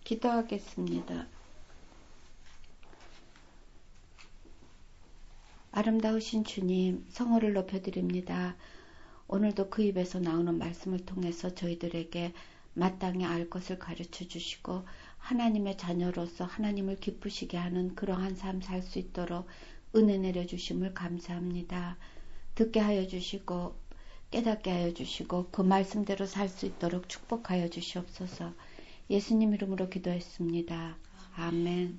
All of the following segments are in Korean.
기도하겠습니다. 아름다우신 주님, 성호를 높여드립니다. 오늘도 그 입에서 나오는 말씀을 통해서 저희들에게 마땅히 알 것을 가르쳐 주시고 하나님의 자녀로서 하나님을 기쁘시게 하는 그러한 삶 살 수 있도록 은혜 내려주심을 감사합니다. 듣게 하여 주시고 깨닫게 하여 주시고 그 말씀대로 살 수 있도록 축복하여 주시옵소서. 예수님 이름으로 기도했습니다. 아멘.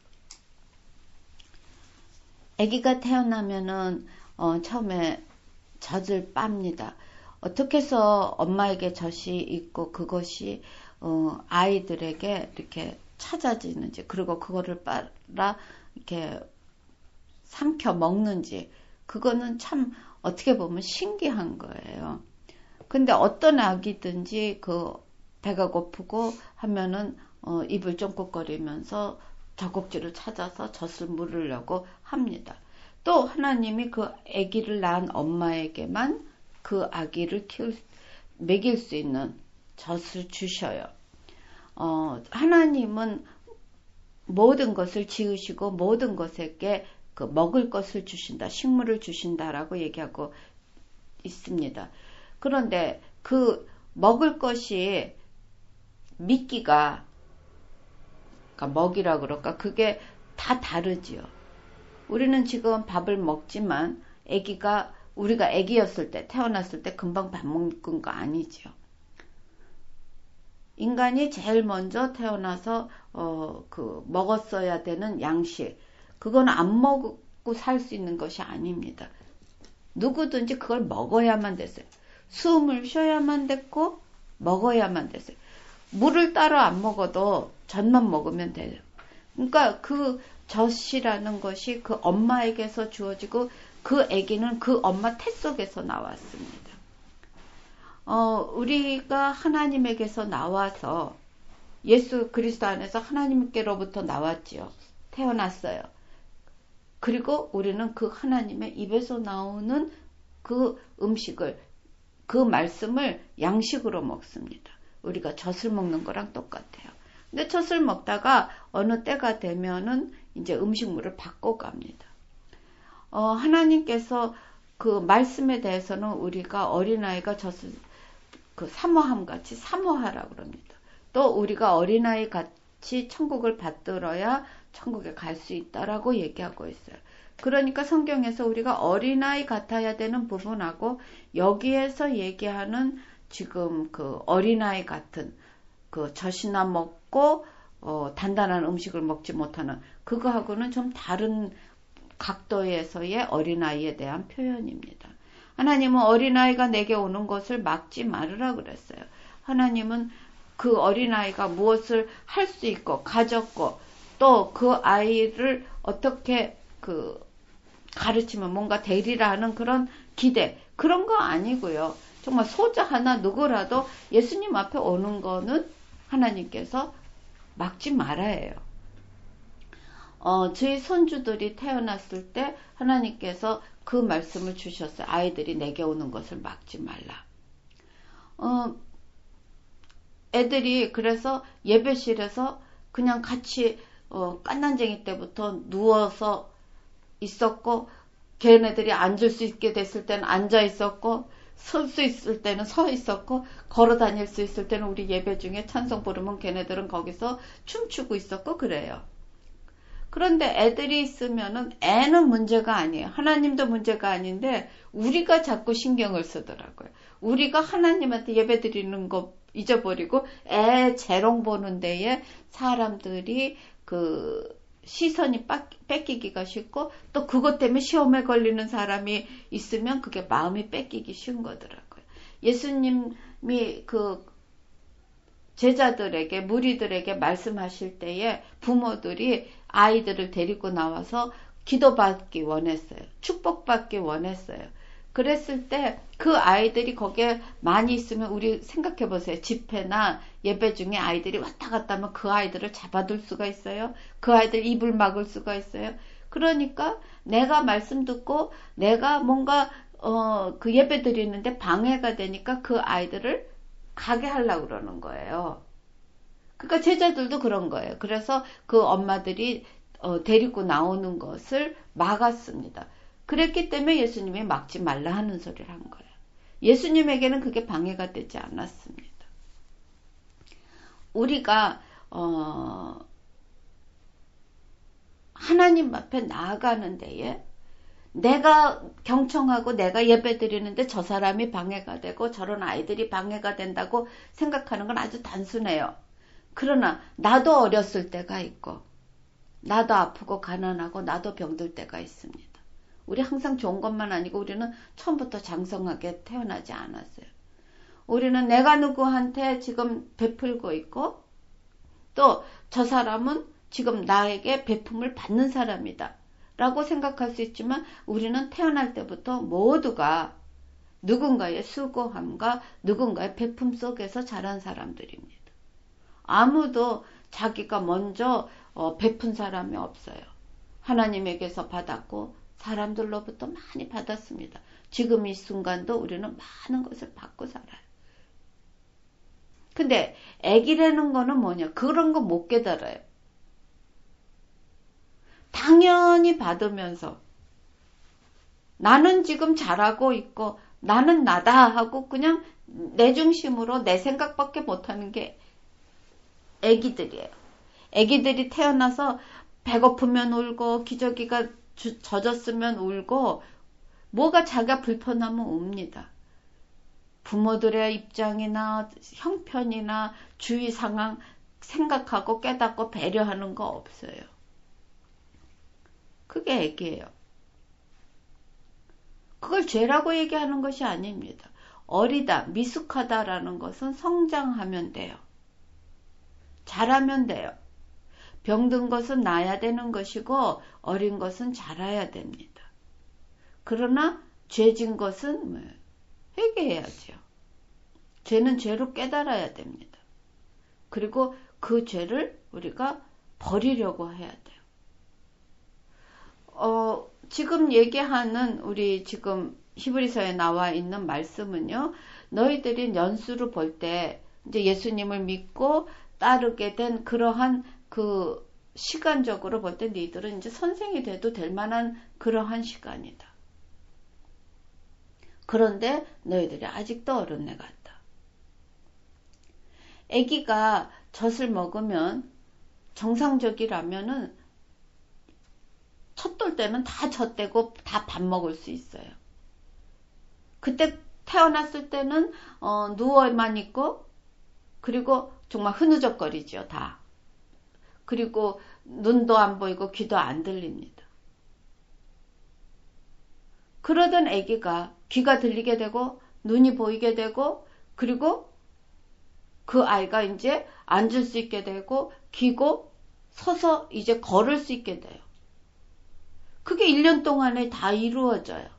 아기가 태어나면은 처음에 젖을 빱니다. 어떻게 해서 엄마에게 젖이 있고 그것이 아이들에게 이렇게 찾아지는지, 그리고 그거를 빨아 이렇게 삼켜 먹는지, 그거는 참 어떻게 보면 신기한 거예요. 근데 어떤 아기든지 배가 고프고 하면은 입을 쫑긋거리면서 젖꼭지를 찾아서 젖을 물으려고 합니다. 또 하나님이 그 아기를 낳은 엄마에게만 그 아기를 먹일 수 있는 젖을 주셔요. 하나님은 모든 것을 지으시고 모든 것에게 먹을 것을 주신다, 식물을 주신다라고 얘기하고 있습니다. 그런데 그 먹을 것이 미끼가, 그러니까 먹이라 그럴까, 그게 다 다르지요. 우리는 지금 밥을 먹지만 우리가 아기였을 때, 태어났을 때 금방 밥 먹은 거 아니지요. 인간이 제일 먼저 태어나서 먹었어야 되는 양식, 그건 안 먹고 살 수 있는 것이 아닙니다. 누구든지 그걸 먹어야만 됐어요. 숨을 쉬어야만 됐고 먹어야만 됐어요. 물을 따로 안 먹어도 젖만 먹으면 돼요. 그러니까 그 젖이라는 것이 그 엄마에게서 주어지고 그 아기는 그 엄마 태 속에서 나왔습니다. 우리가 하나님에게서 나와서 예수 그리스도 안에서 하나님께로부터 나왔지요. 태어났어요. 그리고 우리는 그 하나님의 입에서 나오는 그 음식을, 그 말씀을 양식으로 먹습니다. 우리가 젖을 먹는 거랑 똑같아요. 근데 젖을 먹다가 어느 때가 되면은 이제 음식물을 바꿔갑니다. 하나님께서 그 말씀에 대해서는 우리가 어린아이가 젖을 사모함 같이 사모하라고 그럽니다. 또 우리가 어린아이 같이 천국을 받들어야 천국에 갈 수 있다라고 얘기하고 있어요. 그러니까 성경에서 우리가 어린아이 같아야 되는 부분하고 여기에서 얘기하는 지금 그 어린아이 같은 그 젖이나 먹고 단단한 음식을 먹지 못하는 그거하고는 좀 다른 각도에서의 어린아이에 대한 표현입니다. 하나님은 어린아이가 내게 오는 것을 막지 말으라 그랬어요. 하나님은 그 어린아이가 무엇을 할 수 있고 가졌고 또 그 아이를 어떻게 가르치면 뭔가 되리라 하는 그런 기대, 그런 거 아니고요. 정말 소자 하나 누구라도 예수님 앞에 오는 거는 하나님께서 막지 말아야 해요. 저희 손주들이 태어났을 때 하나님께서 그 말씀을 주셨어요. 아이들이 내게 오는 것을 막지 말라. 애들이 그래서 예배실에서 그냥 같이 깐난쟁이 때부터 누워서 있었고, 걔네들이 앉을 수 있게 됐을 때는 앉아 있었고, 설 수 있을 때는 서 있었고, 걸어 다닐 수 있을 때는 우리 예배 중에 찬송 부르면 걔네들은 거기서 춤추고 있었고 그래요. 그런데 애들이 있으면은 애는 문제가 아니에요. 하나님도 문제가 아닌데 우리가 자꾸 신경을 쓰더라고요. 우리가 하나님한테 예배 드리는 거 잊어버리고 애 재롱 보는 데에 사람들이 시선이 뺏기기가 쉽고 또 그것 때문에 시험에 걸리는 사람이 있으면 그게 마음이 뺏기기 쉬운 거더라고요. 예수님이 제자들에게, 무리들에게 말씀하실 때에 부모들이 아이들을 데리고 나와서 기도받기 원했어요. 축복받기 원했어요. 그랬을 때 그 아이들이 거기에 많이 있으면 우리 생각해 보세요. 집회나 예배 중에 아이들이 왔다 갔다 하면 그 아이들을 잡아둘 수가 있어요. 그 아이들 입을 막을 수가 있어요. 그러니까 내가 말씀 듣고 내가 뭔가 그 예배 드리는데 방해가 되니까 그 아이들을 가게 하려고 그러는 거예요. 그러니까 제자들도 그런 거예요. 그래서 그 엄마들이 데리고 나오는 것을 막았습니다. 그랬기 때문에 예수님이 막지 말라 하는 소리를 한 거예요. 예수님에게는 그게 방해가 되지 않았습니다. 우리가 하나님 앞에 나아가는 데에 내가 경청하고 내가 예배 드리는데 저 사람이 방해가 되고 저런 아이들이 방해가 된다고 생각하는 건 아주 단순해요. 그러나 나도 어렸을 때가 있고 나도 아프고 가난하고 나도 병들 때가 있습니다. 우리 항상 좋은 것만 아니고 우리는 처음부터 장성하게 태어나지 않았어요. 우리는 내가 누구한테 지금 베풀고 있고 또 저 사람은 지금 나에게 베품을 받는 사람이다 라고 생각할 수 있지만 우리는 태어날 때부터 모두가 누군가의 수고함과 누군가의 베품 속에서 자란 사람들입니다. 아무도 자기가 먼저 베푼 사람이 없어요. 하나님에게서 받았고 사람들로부터 많이 받았습니다. 지금 이 순간도 우리는 많은 것을 받고 살아요. 근데 애기라는 거는 뭐냐? 그런 거 못 깨달아요. 당연히 받으면서 나는 지금 잘하고 있고 나는 나다 하고 그냥 내 중심으로 내 생각밖에 못하는 게 애기들이에요. 애기들이 태어나서 배고프면 울고 기저귀가 젖었으면 울고 뭐가 자기가 불편하면 웁니다. 부모들의 입장이나 형편이나 주위 상황 생각하고 깨닫고 배려하는 거 없어요. 그게 애기예요. 그걸 죄라고 얘기하는 것이 아닙니다. 어리다, 미숙하다라는 것은 성장하면 돼요. 자라면 돼요. 병든 것은 나야 되는 것이고 어린 것은 자라야 됩니다. 그러나 죄진 것은 회개해야죠. 죄는 죄로 깨달아야 됩니다. 그리고 그 죄를 우리가 버리려고 해야 돼요. 지금 얘기하는 우리 지금 히브리서에 나와 있는 말씀은요. 너희들이 연수로 볼 때 이제 예수님을 믿고 따르게 된 그러한 그 시간적으로 볼 때 너희들은 이제 선생이 돼도 될 만한 그러한 시간이다. 그런데 너희들이 아직도 어른애 같다. 아기가 젖을 먹으면 정상적이라면은 첫 돌 때는 다 젖대고 다 밥 먹을 수 있어요. 그때 태어났을 때는 누워만 있고 그리고 정말 흐느적거리죠. 다. 그리고 눈도 안 보이고 귀도 안 들립니다. 그러던 아기가 귀가 들리게 되고 눈이 보이게 되고 그리고 그 아이가 이제 앉을 수 있게 되고 기고 서서 이제 걸을 수 있게 돼요. 그게 1년 동안에 다 이루어져요.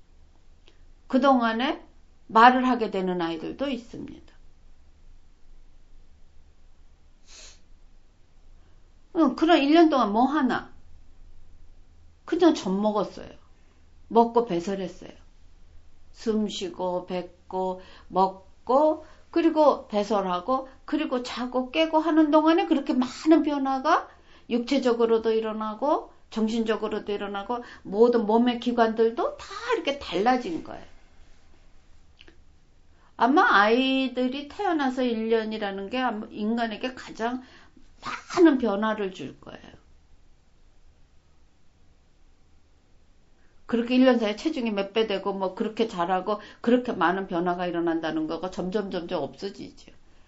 그동안에 말을 하게 되는 아이들도 있습니다. 그런 1년 동안 뭐 하나? 그냥 젖 먹었어요. 먹고 배설했어요. 숨 쉬고 뱉고 먹고 그리고 배설하고 그리고 자고 깨고 하는 동안에 그렇게 많은 변화가 육체적으로도 일어나고 정신적으로도 일어나고 모든 몸의 기관들도 다 이렇게 달라진 거예요. 아마 아이들이 태어나서 1년이라는 게 인간에게 가장 많은 변화를 줄 거예요. 그렇게 1년 사이에 체중이 몇 배 되고 뭐 그렇게 자라고 그렇게 많은 변화가 일어난다는 거가 점점 없어지죠.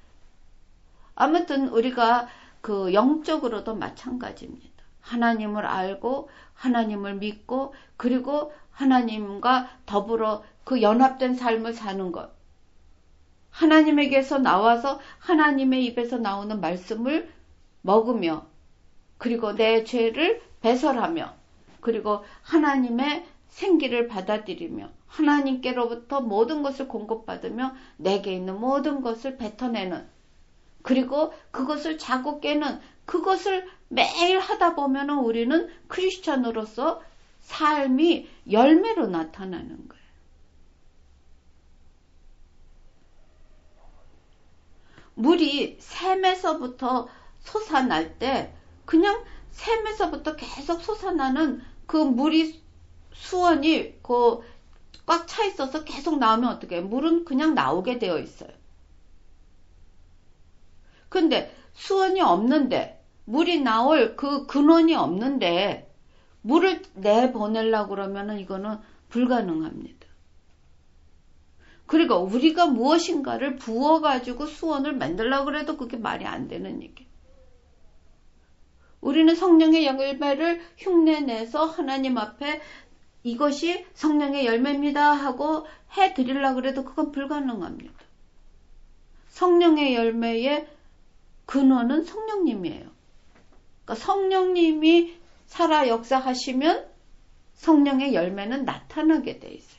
아무튼 우리가 그 영적으로도 마찬가지입니다. 하나님을 알고 하나님을 믿고 그리고 하나님과 더불어 그 연합된 삶을 사는 것. 하나님에게서 나와서 하나님의 입에서 나오는 말씀을 먹으며 그리고 내 죄를 배설하며 그리고 하나님의 생기를 받아들이며 하나님께로부터 모든 것을 공급받으며 내게 있는 모든 것을 뱉어내는 그리고 그것을 자고 깨는 그것을 매일 하다 보면 우리는 크리스찬으로서 삶이 열매로 나타나는 거예요. 물이 샘에서부터 솟아날 때 그냥 샘에서부터 계속 솟아나는 그 물이 수원이 꽉 차 있어서 계속 나오면 어떻게 해요? 물은 그냥 나오게 되어 있어요. 근데 수원이 없는데 물이 나올 그 근원이 없는데 물을 내보내려고 그러면은 이거는 불가능합니다. 그리고 우리가 무엇인가를 부어가지고 수원을 만들려고 해도 그게 말이 안 되는 얘기. 우리는 성령의 열매를 흉내내서 하나님 앞에 이것이 성령의 열매입니다 하고 해드리려고 해도 그건 불가능합니다. 성령의 열매의 근원은 성령님이에요. 그러니까 성령님이 살아 역사하시면 성령의 열매는 나타나게 돼 있어요.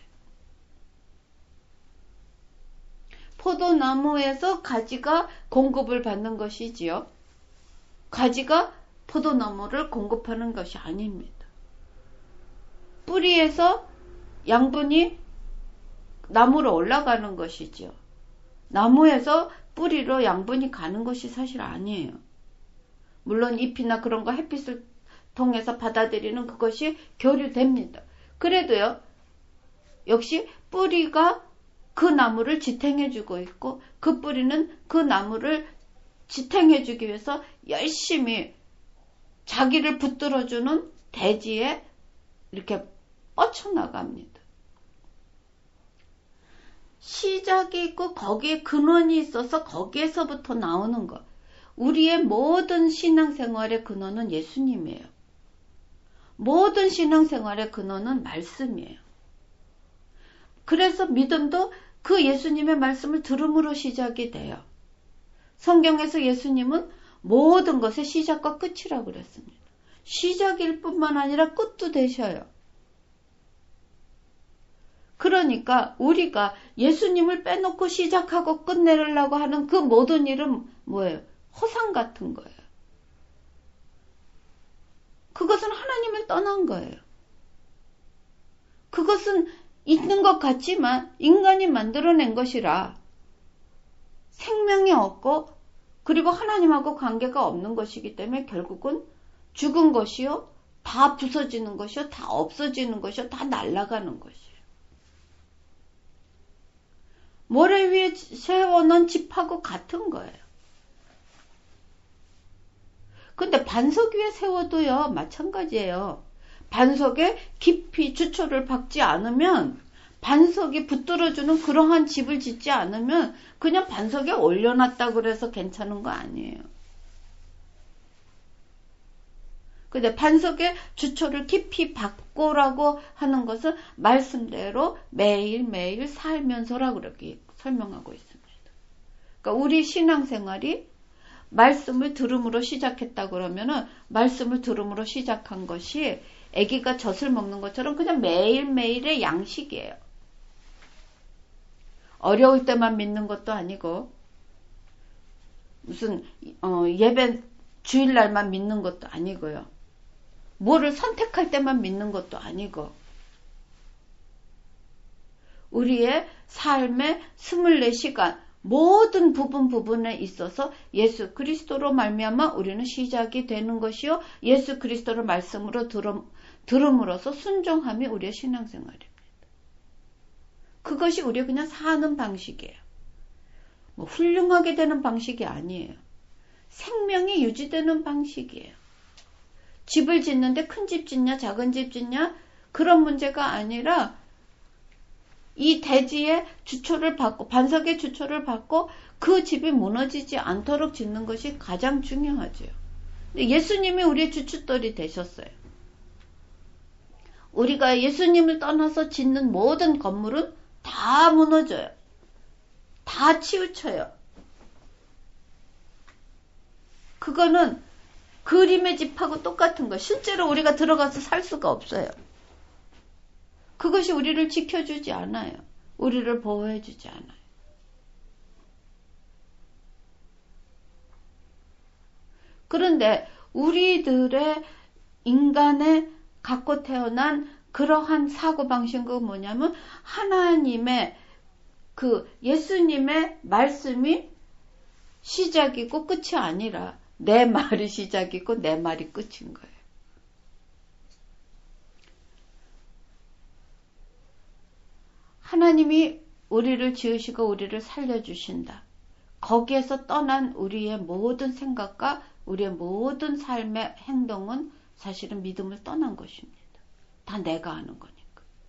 포도나무에서 가지가 공급을 받는 것이지요. 가지가 포도나무를 공급하는 것이 아닙니다. 뿌리에서 양분이 나무로 올라가는 것이지요. 나무에서 뿌리로 양분이 가는 것이 사실 아니에요. 물론 잎이나 그런 거 햇빛을 통해서 받아들이는 그것이 교류됩니다. 그래도요, 역시 뿌리가 그 나무를 지탱해주고 있고 그 뿌리는 그 나무를 지탱해주기 위해서 열심히 자기를 붙들어주는 대지에 이렇게 뻗쳐나갑니다. 시작이 있고 거기에 근원이 있어서 거기에서부터 나오는 것. 우리의 모든 신앙생활의 근원은 예수님이에요. 모든 신앙생활의 근원은 말씀이에요. 그래서 믿음도 그 예수님의 말씀을 들음으로 시작이 돼요. 성경에서 예수님은 모든 것의 시작과 끝이라고 그랬습니다. 시작일 뿐만 아니라 끝도 되셔요. 그러니까 우리가 예수님을 빼놓고 시작하고 끝내려고 하는 그 모든 일은 뭐예요? 허상 같은 거예요. 그것은 하나님을 떠난 거예요. 그것은 있는 것 같지만 인간이 만들어낸 것이라 생명이 없고 그리고 하나님하고 관계가 없는 것이기 때문에 결국은 죽은 것이요, 다 부서지는 것이요, 다 없어지는 것이요, 다 날아가는 것이요. 모래 위에 세워놓은 집하고 같은 거예요. 근데 반석 위에 세워도요, 마찬가지예요. 반석에 깊이 주초를 박지 않으면, 반석이 붙들어주는 그러한 집을 짓지 않으면 그냥 반석에 올려놨다 그래서 괜찮은 거 아니에요. 근데 반석에 주초를 깊이 박고라고 하는 것은 말씀대로 매일매일 살면서라고 그렇게 설명하고 있습니다. 그러니까 우리 신앙생활이 말씀을 들음으로 시작했다 그러면은 말씀을 들음으로 시작한 것이 아기가 젖을 먹는 것처럼 그냥 매일매일의 양식이에요. 어려울 때만 믿는 것도 아니고 무슨 예배 주일날만 믿는 것도 아니고요. 뭐를 선택할 때만 믿는 것도 아니고 우리의 삶의 24시간 모든 부분에 있어서 예수 그리스도로 말미암아 우리는 시작이 되는 것이요. 예수 그리스도를 말씀으로 들음으로써 순종함이 우리의 신앙생활입니다. 그것이 우리가 그냥 사는 방식이에요. 뭐 훌륭하게 되는 방식이 아니에요. 생명이 유지되는 방식이에요. 집을 짓는데 큰 집 짓냐 작은 집 짓냐 그런 문제가 아니라 이 대지에 주초를 받고 반석의 주초를 받고 그 집이 무너지지 않도록 짓는 것이 가장 중요하죠. 예수님이 우리의 주춧돌이 되셨어요. 우리가 예수님을 떠나서 짓는 모든 건물은 다 무너져요. 다 치우쳐요. 그거는 그림의 집하고 똑같은 거예요. 실제로 우리가 들어가서 살 수가 없어요. 그것이 우리를 지켜주지 않아요. 우리를 보호해주지 않아요. 그런데 우리들의 인간의 갖고 태어난 그러한 사고방식은 뭐냐면 하나님의 그 예수님의 말씀이 시작이고 끝이 아니라 내 말이 시작이고 내 말이 끝인 거예요. 하나님이 우리를 지으시고 우리를 살려주신다. 거기에서 떠난 우리의 모든 생각과 우리의 모든 삶의 행동은 사실은 믿음을 떠난 것입니다. 다 내가 하는 거니까.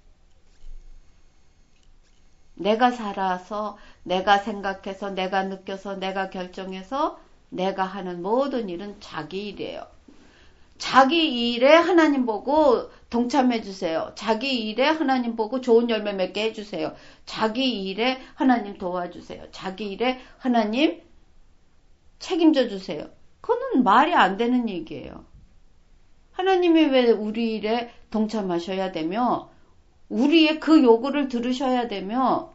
내가 살아서, 내가 생각해서, 내가 느껴서, 내가 결정해서 내가 하는 모든 일은 자기 일이에요. 자기 일에 하나님 보고 동참해 주세요. 자기 일에 하나님 보고 좋은 열매 맺게 해주세요. 자기 일에 하나님 도와주세요. 자기 일에 하나님 책임져 주세요. 그거는 말이 안 되는 얘기예요. 하나님이 왜 우리 일에 동참하셔야 되며 우리의 그 요구를 들으셔야 되며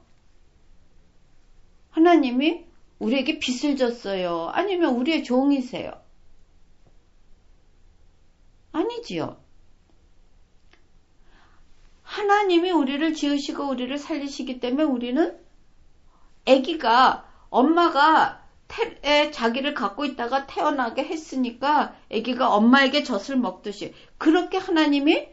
하나님이 우리에게 빚을 졌어요. 아니면 우리의 종이세요. 아니지요. 하나님이 우리를 지으시고 우리를 살리시기 때문에 우리는 아기가 엄마가 자기를 갖고 있다가 태어나게 했으니까 아기가 엄마에게 젖을 먹듯이 그렇게 하나님이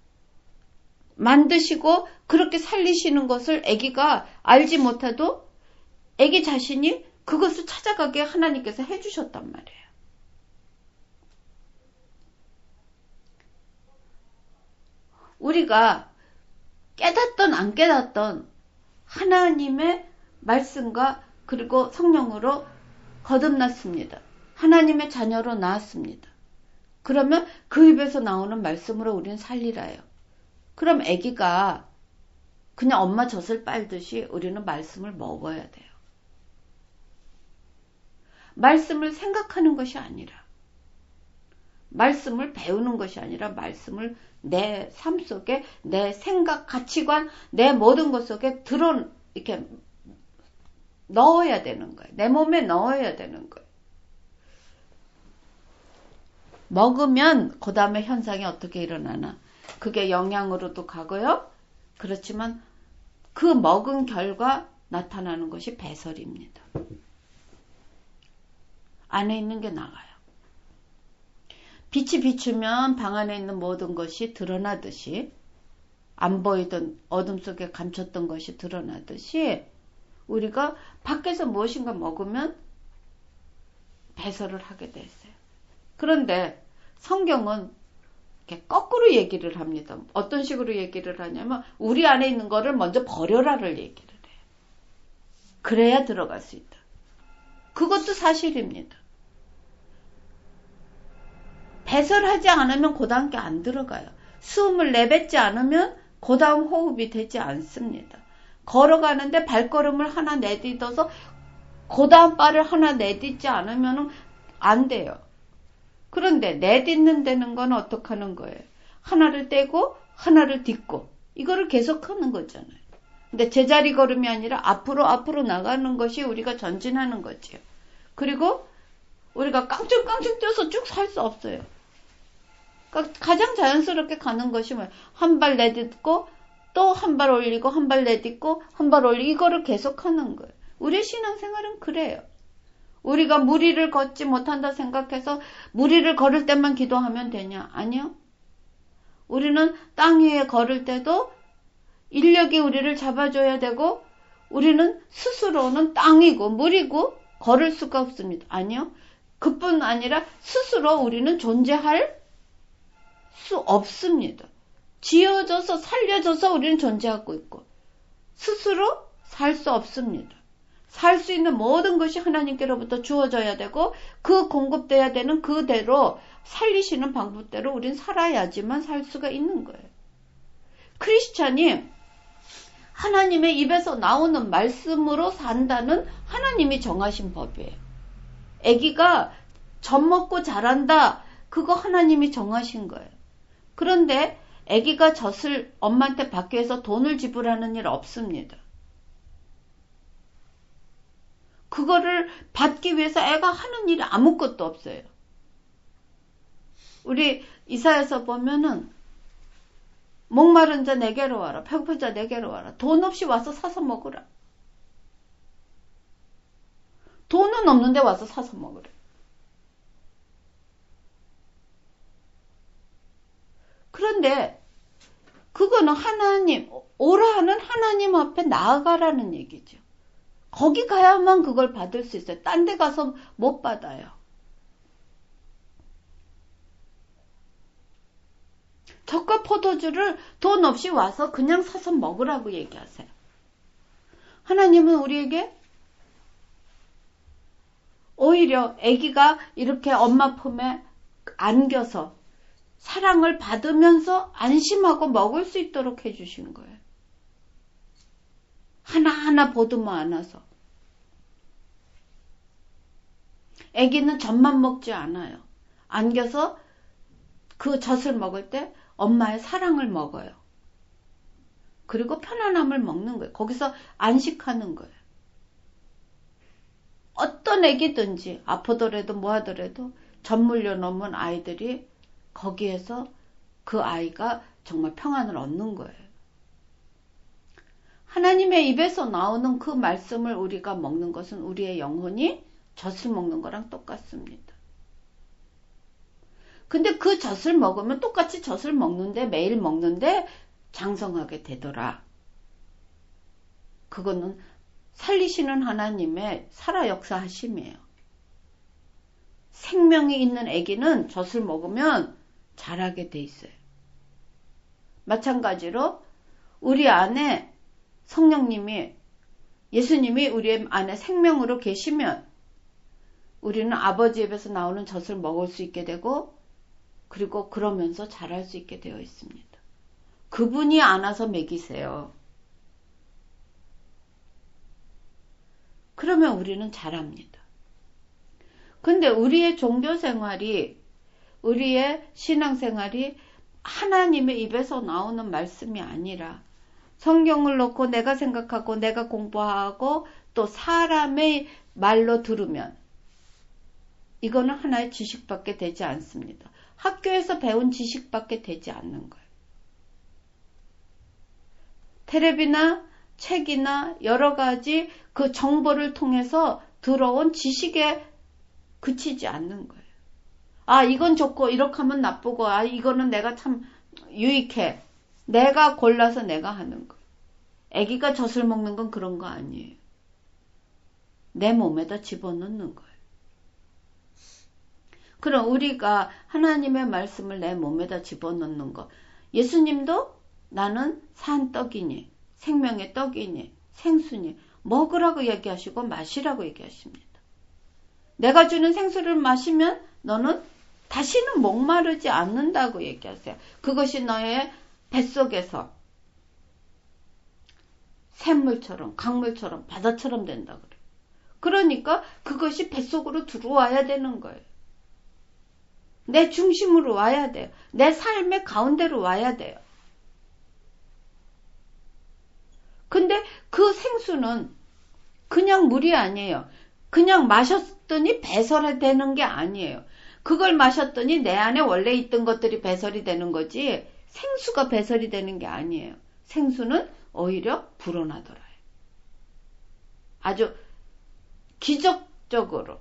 만드시고 그렇게 살리시는 것을 아기가 알지 못해도 아기 자신이 그것을 찾아가게 하나님께서 해주셨단 말이에요. 우리가 깨닫던 안 깨닫던 하나님의 말씀과 그리고 성령으로 거듭났습니다. 하나님의 자녀로 나왔습니다. 그러면 그 입에서 나오는 말씀으로 우리는 살리라요. 그럼 아기가 그냥 엄마 젖을 빨듯이 우리는 말씀을 먹어야 돼요. 말씀을 생각하는 것이 아니라 말씀을 배우는 것이 아니라 말씀을 내 삶 속에 내 생각, 가치관, 내 모든 것 속에 이렇게 넣어야 되는 거예요. 내 몸에 넣어야 되는 거예요. 먹으면 그 다음에 현상이 어떻게 일어나나. 그게 영양으로도 가고요. 그렇지만 그 먹은 결과 나타나는 것이 배설입니다. 안에 있는 게 나가요. 빛이 비추면 방 안에 있는 모든 것이 드러나듯이 안 보이던 어둠 속에 감췄던 것이 드러나듯이 우리가 밖에서 무엇인가 먹으면 배설을 하게 돼 있어요. 그런데 성경은 이렇게 거꾸로 얘기를 합니다. 어떤 식으로 얘기를 하냐면 우리 안에 있는 거를 먼저 버려라를 얘기를 해요. 그래야 들어갈 수 있다. 그것도 사실입니다. 배설하지 않으면 그 다음 게 안 들어가요. 숨을 내뱉지 않으면 그 다음 호흡이 되지 않습니다. 걸어가는데 발걸음을 하나 내딛어서 그 다음 발을 하나 내딛지 않으면 안 돼요. 그런데 내딛는 데는 건 어떻게 하는 거예요? 하나를 떼고 하나를 딛고 이거를 계속하는 거잖아요. 근데 제자리 걸음이 아니라 앞으로 나가는 것이 우리가 전진하는 거지요. 그리고 우리가 깡충깡충 뛰어서 쭉 살 수 없어요. 그러니까 가장 자연스럽게 가는 것이 뭐예요? 한 발 내딛고 또 한 발 올리고 한 발 내딛고 한 발 올리고 이거를 계속하는 거예요. 우리의 신앙생활은 그래요. 우리가 무리를 걷지 못한다 생각해서 무리를 걸을 때만 기도하면 되냐? 아니요. 우리는 땅 위에 걸을 때도 인력이 우리를 잡아줘야 되고 우리는 스스로는 땅이고 물이고 걸을 수가 없습니다. 아니요. 그뿐 아니라 스스로 우리는 존재할 수 없습니다. 지어져서 살려져서 우리는 존재하고 있고 스스로 살 수 없습니다. 살 수 있는 모든 것이 하나님께로부터 주어져야 되고 그 공급돼야 되는 그대로 살리시는 방법대로 우린 살아야지만 살 수가 있는 거예요. 크리스찬이 하나님의 입에서 나오는 말씀으로 산다는 하나님이 정하신 법이에요. 아기가 젖 먹고 자란다. 그거 하나님이 정하신 거예요. 그런데 아기가 젖을 엄마한테 받기 위해서 돈을 지불하는 일 없습니다. 그거를 받기 위해서 애가 하는 일이 아무것도 없어요. 우리 이사야서 보면은 목마른 자 내게로 와라. 배고픈 자 내게로 와라. 돈 없이 와서 사서 먹으라. 돈은 없는데 와서 사서 먹으래. 그런데 그거는 하나님, 오라 하는 하나님 앞에 나아가라는 얘기죠. 거기 가야만 그걸 받을 수 있어요. 딴 데 가서 못 받아요. 젖과 포도주를 돈 없이 와서 그냥 사서 먹으라고 얘기하세요. 하나님은 우리에게 오히려 아기가 이렇게 엄마 품에 안겨서 사랑을 받으면서 안심하고 먹을 수 있도록 해주신 거예요. 하나하나 보듬어 안아서. 아기는 젖만 먹지 않아요. 안겨서 그 젖을 먹을 때 엄마의 사랑을 먹어요. 그리고 편안함을 먹는 거예요. 거기서 안식하는 거예요. 어떤 아기든지 아프더라도 뭐하더라도 젖 물려놓으면 아이들이 거기에서 그 아이가 정말 평안을 얻는 거예요. 하나님의 입에서 나오는 그 말씀을 우리가 먹는 것은 우리의 영혼이 젖을 먹는 거랑 똑같습니다. 근데 그 젖을 먹으면 똑같이 젖을 먹는데 매일 먹는데 장성하게 되더라. 그거는 살리시는 하나님의 살아 역사하심이에요. 생명이 있는 아기는 젖을 먹으면 자라게 돼 있어요. 마찬가지로 우리 안에 성령님이, 예수님이 우리 안에 생명으로 계시면 우리는 아버지 입에서 나오는 젖을 먹을 수 있게 되고 그리고 그러면서 자랄 수 있게 되어 있습니다. 그분이 안아서 먹이세요. 그러면 우리는 자랍니다. 근데 우리의 종교생활이, 우리의 신앙생활이 하나님의 입에서 나오는 말씀이 아니라 성경을 놓고 내가 생각하고 내가 공부하고 또 사람의 말로 들으면 이거는 하나의 지식밖에 되지 않습니다. 학교에서 배운 지식밖에 되지 않는 거예요. 텔레비나 책이나 여러 가지 그 정보를 통해서 들어온 지식에 그치지 않는 거예요. 아, 이건 좋고 이렇게 하면 나쁘고, 아, 이거는 내가 참 유익해. 내가 골라서 내가 하는 거예요. 아기가 젖을 먹는 건 그런 거 아니에요. 내 몸에다 집어넣는 거예요. 그럼 우리가 하나님의 말씀을 내 몸에다 집어넣는 거. 예수님도 나는 산 떡이니, 생명의 떡이니, 생수니, 먹으라고 얘기하시고 마시라고 얘기하십니다. 내가 주는 생수를 마시면 너는 다시는 목마르지 않는다고 얘기하세요. 그것이 너의 뱃속에서 샘물처럼, 강물처럼, 바다처럼 된다 그래요. 그러니까 그것이 뱃속으로 들어와야 되는 거예요. 내 중심으로 와야 돼요. 내 삶의 가운데로 와야 돼요. 근데 그 생수는 그냥 물이 아니에요. 그냥 마셨더니 배설이 되는 게 아니에요. 그걸 마셨더니 내 안에 원래 있던 것들이 배설이 되는 거지 생수가 배설이 되는 게 아니에요. 생수는 오히려 불어나더라요. 아주 기적적으로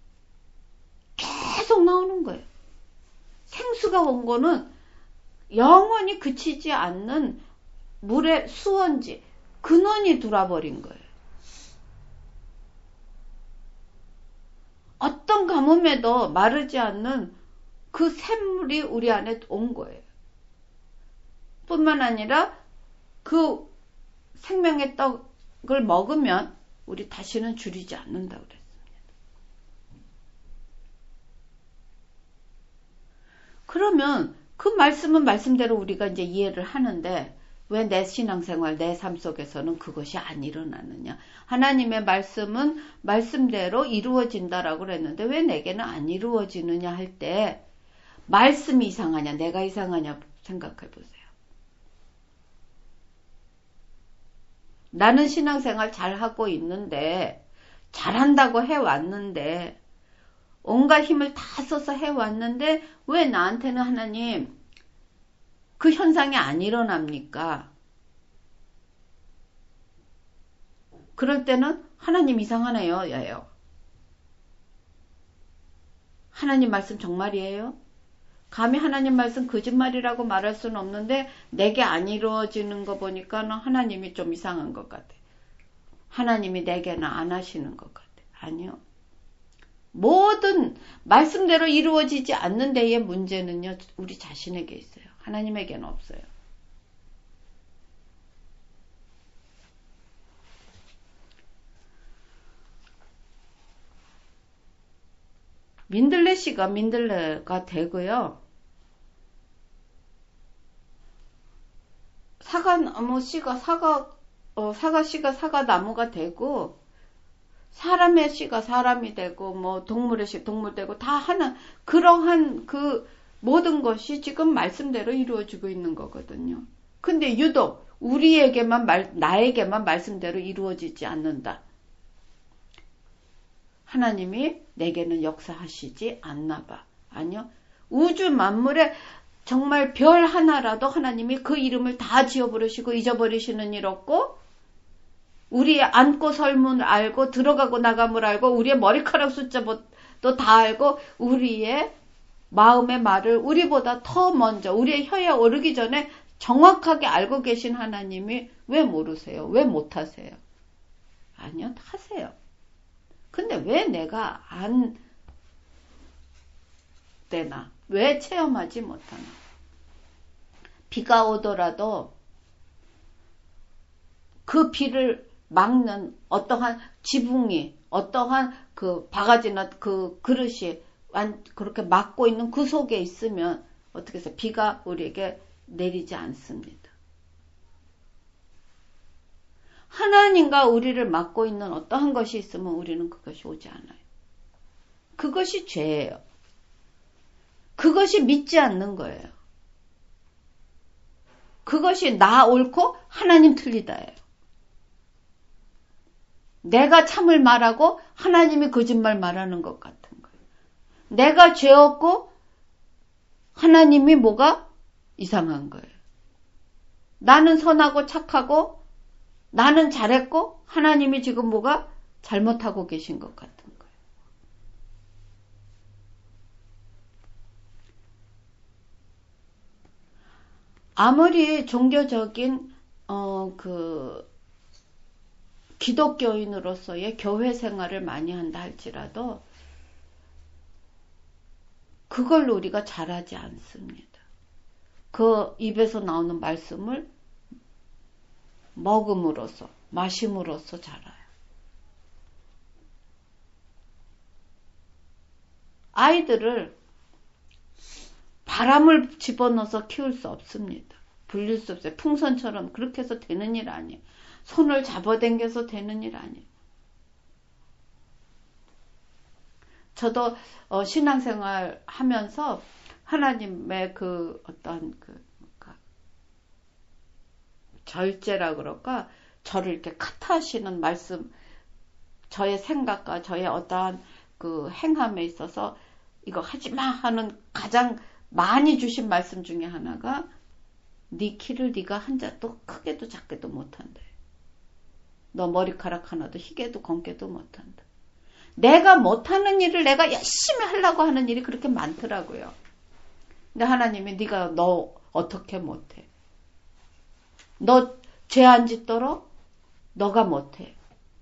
계속 나오는 거예요. 생수가 온 거는 영원히 그치지 않는 물의 수원지, 근원이 들어버린 거예요. 어떤 가뭄에도 마르지 않는 그 샘물이 우리 안에 온 거예요. 뿐만 아니라 그 생명의 떡을 먹으면 우리 다시는 줄이지 않는다고 그랬습니다. 그러면 그 말씀은 말씀대로 우리가 이제 이해를 하는데 왜 내 신앙생활, 내 삶 속에서는 그것이 안 일어나느냐. 하나님의 말씀은 말씀대로 이루어진다라고 그랬는데 왜 내게는 안 이루어지느냐 할 때 말씀이 이상하냐, 내가 이상하냐 생각해 보세요. 나는 신앙생활 잘하고 있는데 잘한다고 해왔는데 온갖 힘을 다 써서 해왔는데 왜 나한테는 하나님 그 현상이 안 일어납니까? 그럴 때는 하나님 이상하네요. 예요. 하나님 말씀 정말이에요? 감히 하나님 말씀 거짓말이라고 말할 수는 없는데 내게 안 이루어지는 거 보니까 하나님이 좀 이상한 것 같아. 하나님이 내게는 안 하시는 것 같아. 아니요. 모든 말씀대로 이루어지지 않는 데의 문제는요, 우리 자신에게 있어요. 하나님에게는 없어요. 민들레 씨가 민들레가 되고요. 사과나무 씨가 사과 씨가 사과나무가 되고, 사람의 씨가 사람이 되고, 뭐 동물의 씨 동물 되고, 다 하는 그러한 그 모든 것이 지금 말씀대로 이루어지고 있는 거거든요. 근데 유독 나에게만 말씀대로 이루어지지 않는다. 하나님이 내게는 역사하시지 않나 봐. 아니요. 우주 만물에 정말 별 하나라도 하나님이 그 이름을 다 지어버리시고 잊어버리시는 일 없고, 우리의 앉고 설문을 알고 들어가고 나감을 알고 우리의 머리카락 숫자도 다 알고 우리의 마음의 말을 우리보다 더 먼저 우리의 혀에 오르기 전에 정확하게 알고 계신 하나님이 왜 모르세요? 왜 못하세요? 아니요. 하세요. 근데 왜 내가 안 되나? 왜 체험하지 못하나? 비가 오더라도 그 비를 막는 어떠한 지붕이, 어떠한 그 바가지나 그 그릇이 그렇게 막고 있는 그 속에 있으면 어떻게 해서 비가 우리에게 내리지 않습니다. 하나님과 우리를 막고 있는 어떠한 것이 있으면 우리는 그것이 오지 않아요. 그것이 죄예요. 그것이 믿지 않는 거예요. 그것이 나 옳고 하나님 틀리다예요. 내가 참을 말하고 하나님이 거짓말 말하는 것 같은 거예요. 내가 죄 없고 하나님이 뭐가 이상한 거예요. 나는 선하고 착하고 나는 잘했고 하나님이 지금 뭐가 잘못하고 계신 것 같은 거예요. 아무리 종교적인 기독교인으로서의 교회 생활을 많이 한다 할지라도 그걸로 우리가 잘하지 않습니다. 그 입에서 나오는 말씀을 먹음으로써, 마심으로써 자라요. 아이들을 바람을 집어넣어서 키울 수 없습니다. 불릴 수 없어요. 풍선처럼 그렇게 해서 되는 일 아니에요. 손을 잡아당겨서 되는 일 아니에요. 저도 신앙생활 하면서 하나님의 그 어떤 절제라 그럴까, 저를 이렇게 카트하시는 말씀, 저의 생각과 저의 어떠한 그 행함에 있어서 이거 하지마 하는 가장 많이 주신 말씀 중에 하나가 네 키를 네가 한자도 크게도 작게도 못한대. 너 머리카락 하나도 희게도 검게도 못한다. 내가 못하는 일을 내가 열심히 하려고 하는 일이 그렇게 많더라고요. 근데 하나님이 네가 너 어떻게 못해? 너 죄 안 짓도록 너가 못해.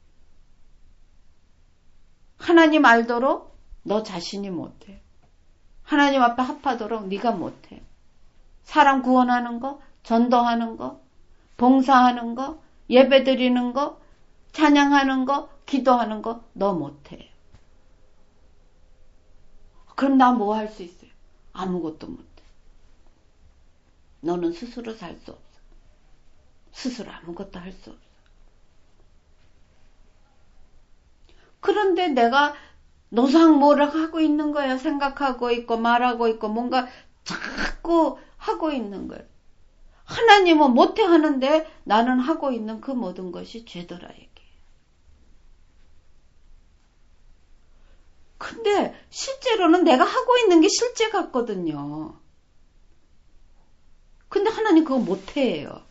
하나님 알도록 너 자신이 못해. 하나님 앞에 합하도록 네가 못해. 사람 구원하는 거, 전도하는 거, 봉사하는 거, 예배 드리는 거, 찬양하는 거, 기도하는 거 너 못해. 그럼 나 뭐 할 수 있어요? 아무것도 못해. 너는 스스로 살 수 없어. 스스로 아무것도 할 수 없어. 그런데 내가 노상 뭐라고 하고 있는 거야. 생각하고 있고 말하고 있고 뭔가 자꾸 하고 있는 거예요. 하나님은 못해 하는데 나는 하고 있는 그 모든 것이 죄더라 얘기예요. 근데 실제로는 내가 하고 있는 게 실제 같거든요. 근데 하나님 그거 못해요.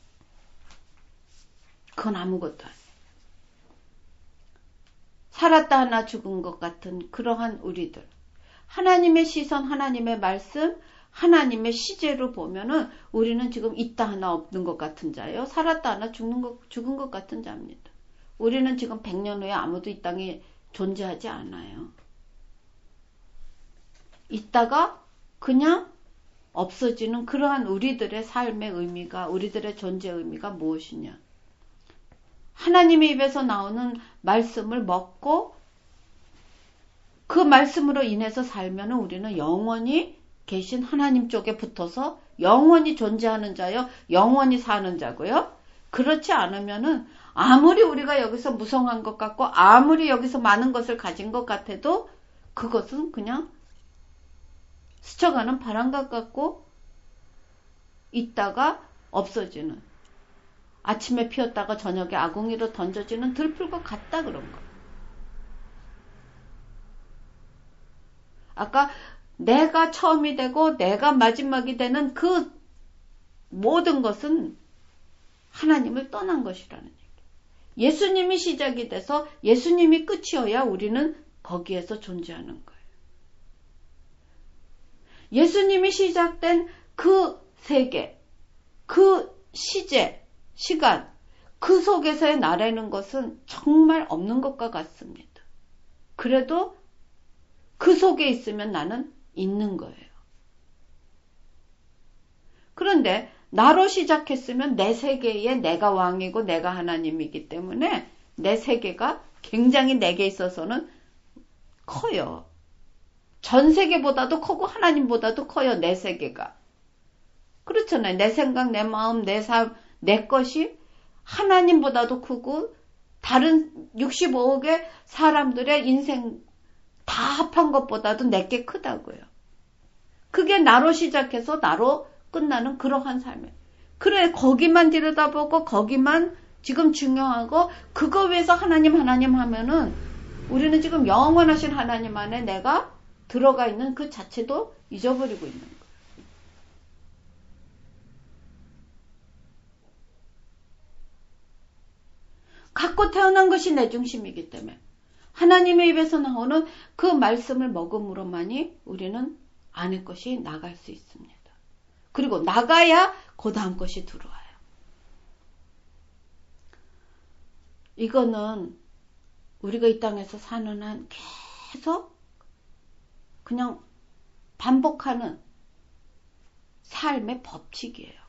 그건 아무것도 아니에요. 살았다 하나 죽은 것 같은 그러한 우리들. 하나님의 시선, 하나님의 말씀, 하나님의 시제로 보면은 우리는 지금 있다 하나 없는 것 같은 자예요. 살았다 하나 죽은 것 같은 자입니다. 우리는 지금 100년 후에 아무도 이 땅에 존재하지 않아요. 있다가 그냥 없어지는 그러한 우리들의 삶의 의미가, 우리들의 존재 의미가 무엇이냐. 하나님의 입에서 나오는 말씀을 먹고 그 말씀으로 인해서 살면 우리는 영원히 계신 하나님 쪽에 붙어서 영원히 존재하는 자요, 영원히 사는 자고요. 그렇지 않으면은 아무리 우리가 여기서 무성한 것 같고 아무리 여기서 많은 것을 가진 것 같아도 그것은 그냥 스쳐가는 바람과 같고 있다가 없어지는, 아침에 피었다가 저녁에 아궁이로 던져지는 들풀과 같다 그런 거. 아까 내가 처음이 되고 내가 마지막이 되는 그 모든 것은 하나님을 떠난 것이라는 얘기. 예수님이 시작이 돼서 예수님이 끝이어야 우리는 거기에서 존재하는 거예요. 예수님이 시작된 그 세계, 그 시제, 시간, 그 속에서의 나라는 것은 정말 없는 것과 같습니다. 그래도 그 속에 있으면 나는 있는 거예요. 그런데 나로 시작했으면 내 세계에 내가 왕이고 내가 하나님이기 때문에 내 세계가 굉장히 내게 있어서는 커요. 전 세계보다도 크고 하나님보다도 커요. 내 세계가. 그렇잖아요. 내 생각, 내 마음, 내 삶, 내 것이 하나님보다도 크고 다른 65억의 사람들의 인생 다 합한 것보다도 내게 크다고요. 그게 나로 시작해서 나로 끝나는 그러한 삶이에요. 그래, 거기만 들여다보고 거기만 지금 중요하고 그거 위해서 하나님 하면은 우리는 지금 영원하신 하나님 안에 내가 들어가 있는 그 자체도 잊어버리고 있는 거예요. 갖고 태어난 것이 내 중심이기 때문에 하나님의 입에서 나오는 그 말씀을 먹음으로만이 우리는 안의 것이 나갈 수 있습니다. 그리고 나가야 그 다음 것이 들어와요. 이거는 우리가 이 땅에서 사는 한 계속 그냥 반복하는 삶의 법칙이에요.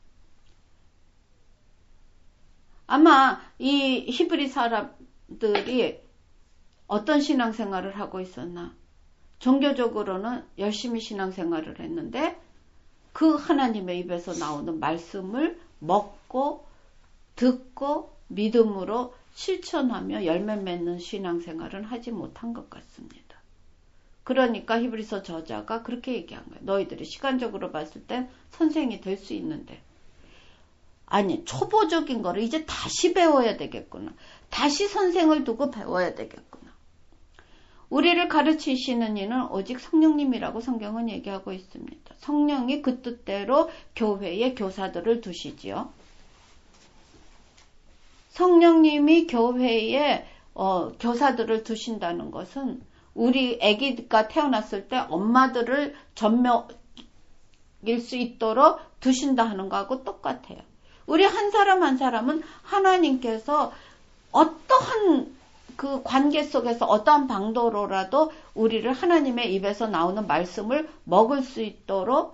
아마 이 히브리 사람들이 어떤 신앙생활을 하고 있었나? 종교적으로는 열심히 신앙생활을 했는데 그 하나님의 입에서 나오는 말씀을 먹고 듣고 믿음으로 실천하며 열매 맺는 신앙생활은 하지 못한 것 같습니다. 그러니까 히브리서 저자가 그렇게 얘기한 거예요. 너희들이 시간적으로 봤을 땐 선생이 될 수 있는데 아니, 초보적인 거를 이제 다시 배워야 되겠구나. 다시 선생을 두고 배워야 되겠구나. 우리를 가르치시는 이는 오직 성령님이라고 성경은 얘기하고 있습니다. 성령이 그 뜻대로 교회에 교사들을 두시지요. 성령님이 교회에 교사들을 두신다는 것은 우리 아기가 태어났을 때 엄마들을 젖먹일 수 있도록 두신다 하는 거하고 똑같아요. 우리 한 사람 한 사람은 하나님께서 어떠한 그 관계 속에서 어떠한 방도로라도 우리를 하나님의 입에서 나오는 말씀을 먹을 수 있도록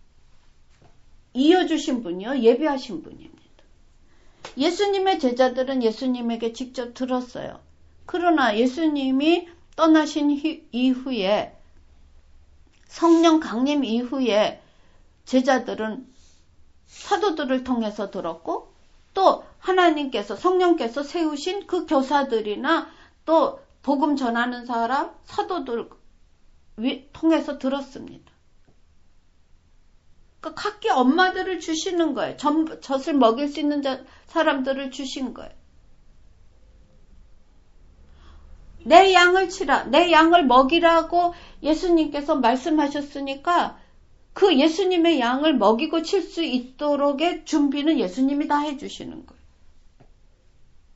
이어주신 분이요. 예비하신 분입니다. 예수님의 제자들은 예수님에게 직접 들었어요. 그러나 예수님이 떠나신 이후에 성령 강림 이후에 제자들은 사도들을 통해서 들었고 또 하나님께서 성령께서 세우신 그 교사들이나 또 복음 전하는 사람 사도들 통해서 들었습니다. 그러니까 각기 엄마들을 주시는 거예요. 젖을 먹일 수 있는 사람들을 주신 거예요. 내 양을 치라, 내 양을 먹이라고 예수님께서 말씀하셨으니까 그 예수님의 양을 먹이고 칠 수 있도록의 준비는 예수님이 다 해주시는 거예요.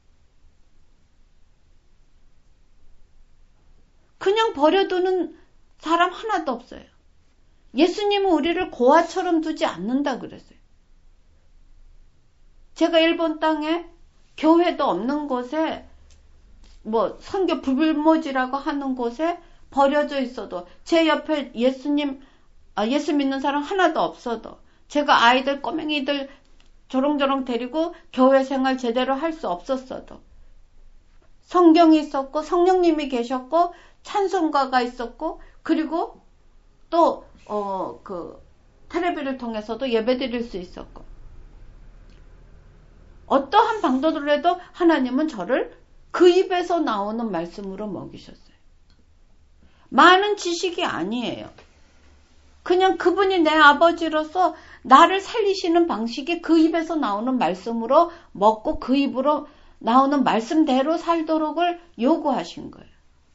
그냥 버려두는 사람 하나도 없어요. 예수님은 우리를 고아처럼 두지 않는다 그랬어요. 제가 일본 땅에 교회도 없는 곳에 뭐 선교 불모지라고 하는 곳에 버려져 있어도 제 옆에 예수 믿는 사람 하나도 없어도 제가 아이들 꼬맹이들 조롱조롱 데리고 교회 생활 제대로 할 수 없었어도 성경이 있었고 성령님이 계셨고 찬송가가 있었고 그리고 또 텔레비를 통해서도 예배드릴 수 있었고 어떠한 방도들에도 하나님은 저를 그 입에서 나오는 말씀으로 먹이셨어요. 많은 지식이 아니에요. 그냥 그분이 내 아버지로서 나를 살리시는 방식이 그 입에서 나오는 말씀으로 먹고 그 입으로 나오는 말씀대로 살도록을 요구하신 거예요.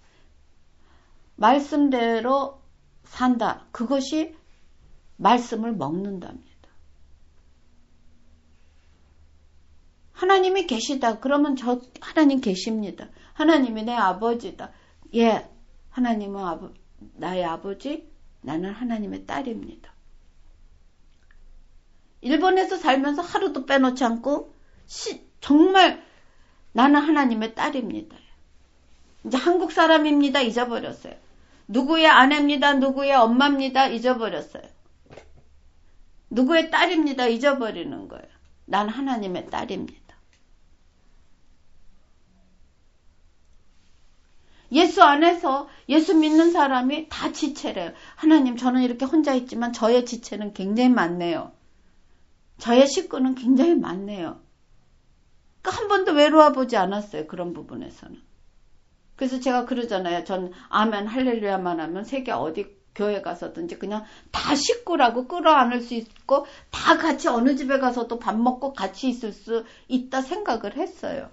말씀대로 산다. 그것이 말씀을 먹는답니다. 하나님이 계시다. 그러면 하나님 계십니다. 하나님이 내 아버지다. 예, 하나님은 나의 아버지, 나는 하나님의 딸입니다. 일본에서 살면서 하루도 빼놓지 않고 정말 나는 하나님의 딸입니다. 이제 한국 사람입니다. 잊어버렸어요. 누구의 아내입니다. 누구의 엄마입니다. 잊어버렸어요. 누구의 딸입니다. 잊어버리는 거예요. 난 하나님의 딸입니다. 예수 안에서 예수 믿는 사람이 다 지체래요. 하나님, 저는 이렇게 혼자 있지만 저의 지체는 굉장히 많네요. 저의 식구는 굉장히 많네요. 한 번도 외로워 보지 않았어요. 그런 부분에서는. 그래서 제가 그러잖아요. 전 아멘 할렐루야만 하면 세계 어디 교회 가서든지 그냥 다 식구라고 끌어안을 수 있고 다 같이 어느 집에 가서도 밥 먹고 같이 있을 수 있다 생각을 했어요.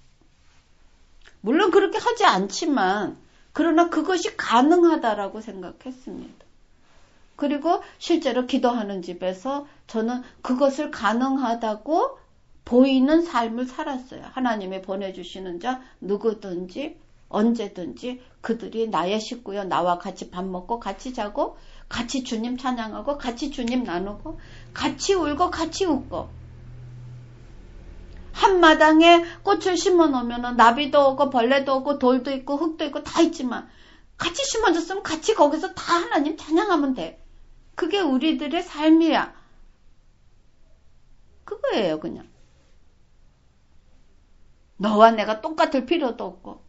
물론 그렇게 하지 않지만 그러나 그것이 가능하다라고 생각했습니다. 그리고 실제로 기도하는 집에서 저는 그것을 가능하다고 보이는 삶을 살았어요. 하나님이 보내주시는 자 누구든지 언제든지 그들이 나의 식구여 나와 같이 밥 먹고 같이 자고 같이 주님 찬양하고 같이 주님 나누고 같이 울고 같이 웃고 한마당에 꽃을 심어 놓으면 나비도 오고 벌레도 오고 돌도 있고 흙도 있고 다 있지만 같이 심어줬으면 같이 거기서 다 하나님 찬양하면 돼. 그게 우리들의 삶이야. 그거예요 그냥. 너와 내가 똑같을 필요도 없고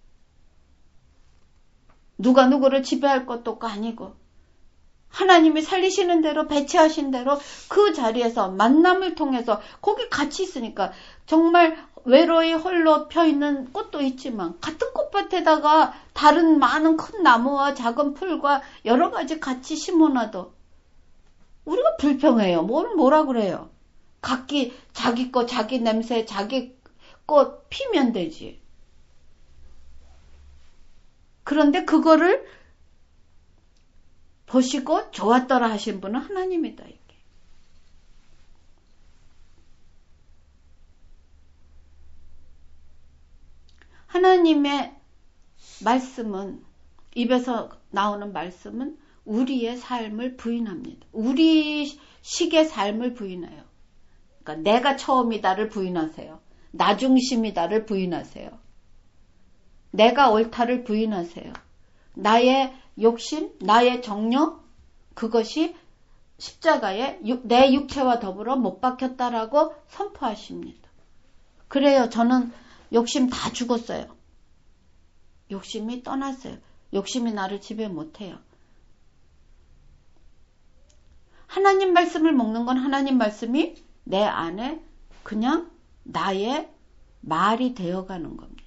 누가 누구를 지배할 것도 없고 아니고 하나님이 살리시는 대로 배치하신 대로 그 자리에서 만남을 통해서 거기 같이 있으니까 정말 외로이 홀로 펴있는 꽃도 있지만 같은 꽃밭에다가 다른 많은 큰 나무와 작은 풀과 여러 가지 같이 심어놔도 우리가 불평해요. 뭐라 그래요. 각기 자기 거 자기 냄새 자기 꽃 피면 되지. 그런데 그거를 보시고 좋았더라 하신 분은 하나님이다. 이게. 하나님의 말씀은 입에서 나오는 말씀은 우리의 삶을 부인합니다. 우리 식의 삶을 부인해요. 그러니까 내가 처음이다를 부인하세요. 나 중심이다를 부인하세요. 내가 옳다를 부인하세요. 나의 욕심, 나의 정욕, 그것이 십자가에 내 육체와 더불어 못 박혔다라고 선포하십니다. 그래요. 저는 욕심 다 죽었어요. 욕심이 떠났어요. 욕심이 나를 지배 못해요. 하나님 말씀을 먹는 건 하나님 말씀이 내 안에 그냥 나의 말이 되어가는 겁니다.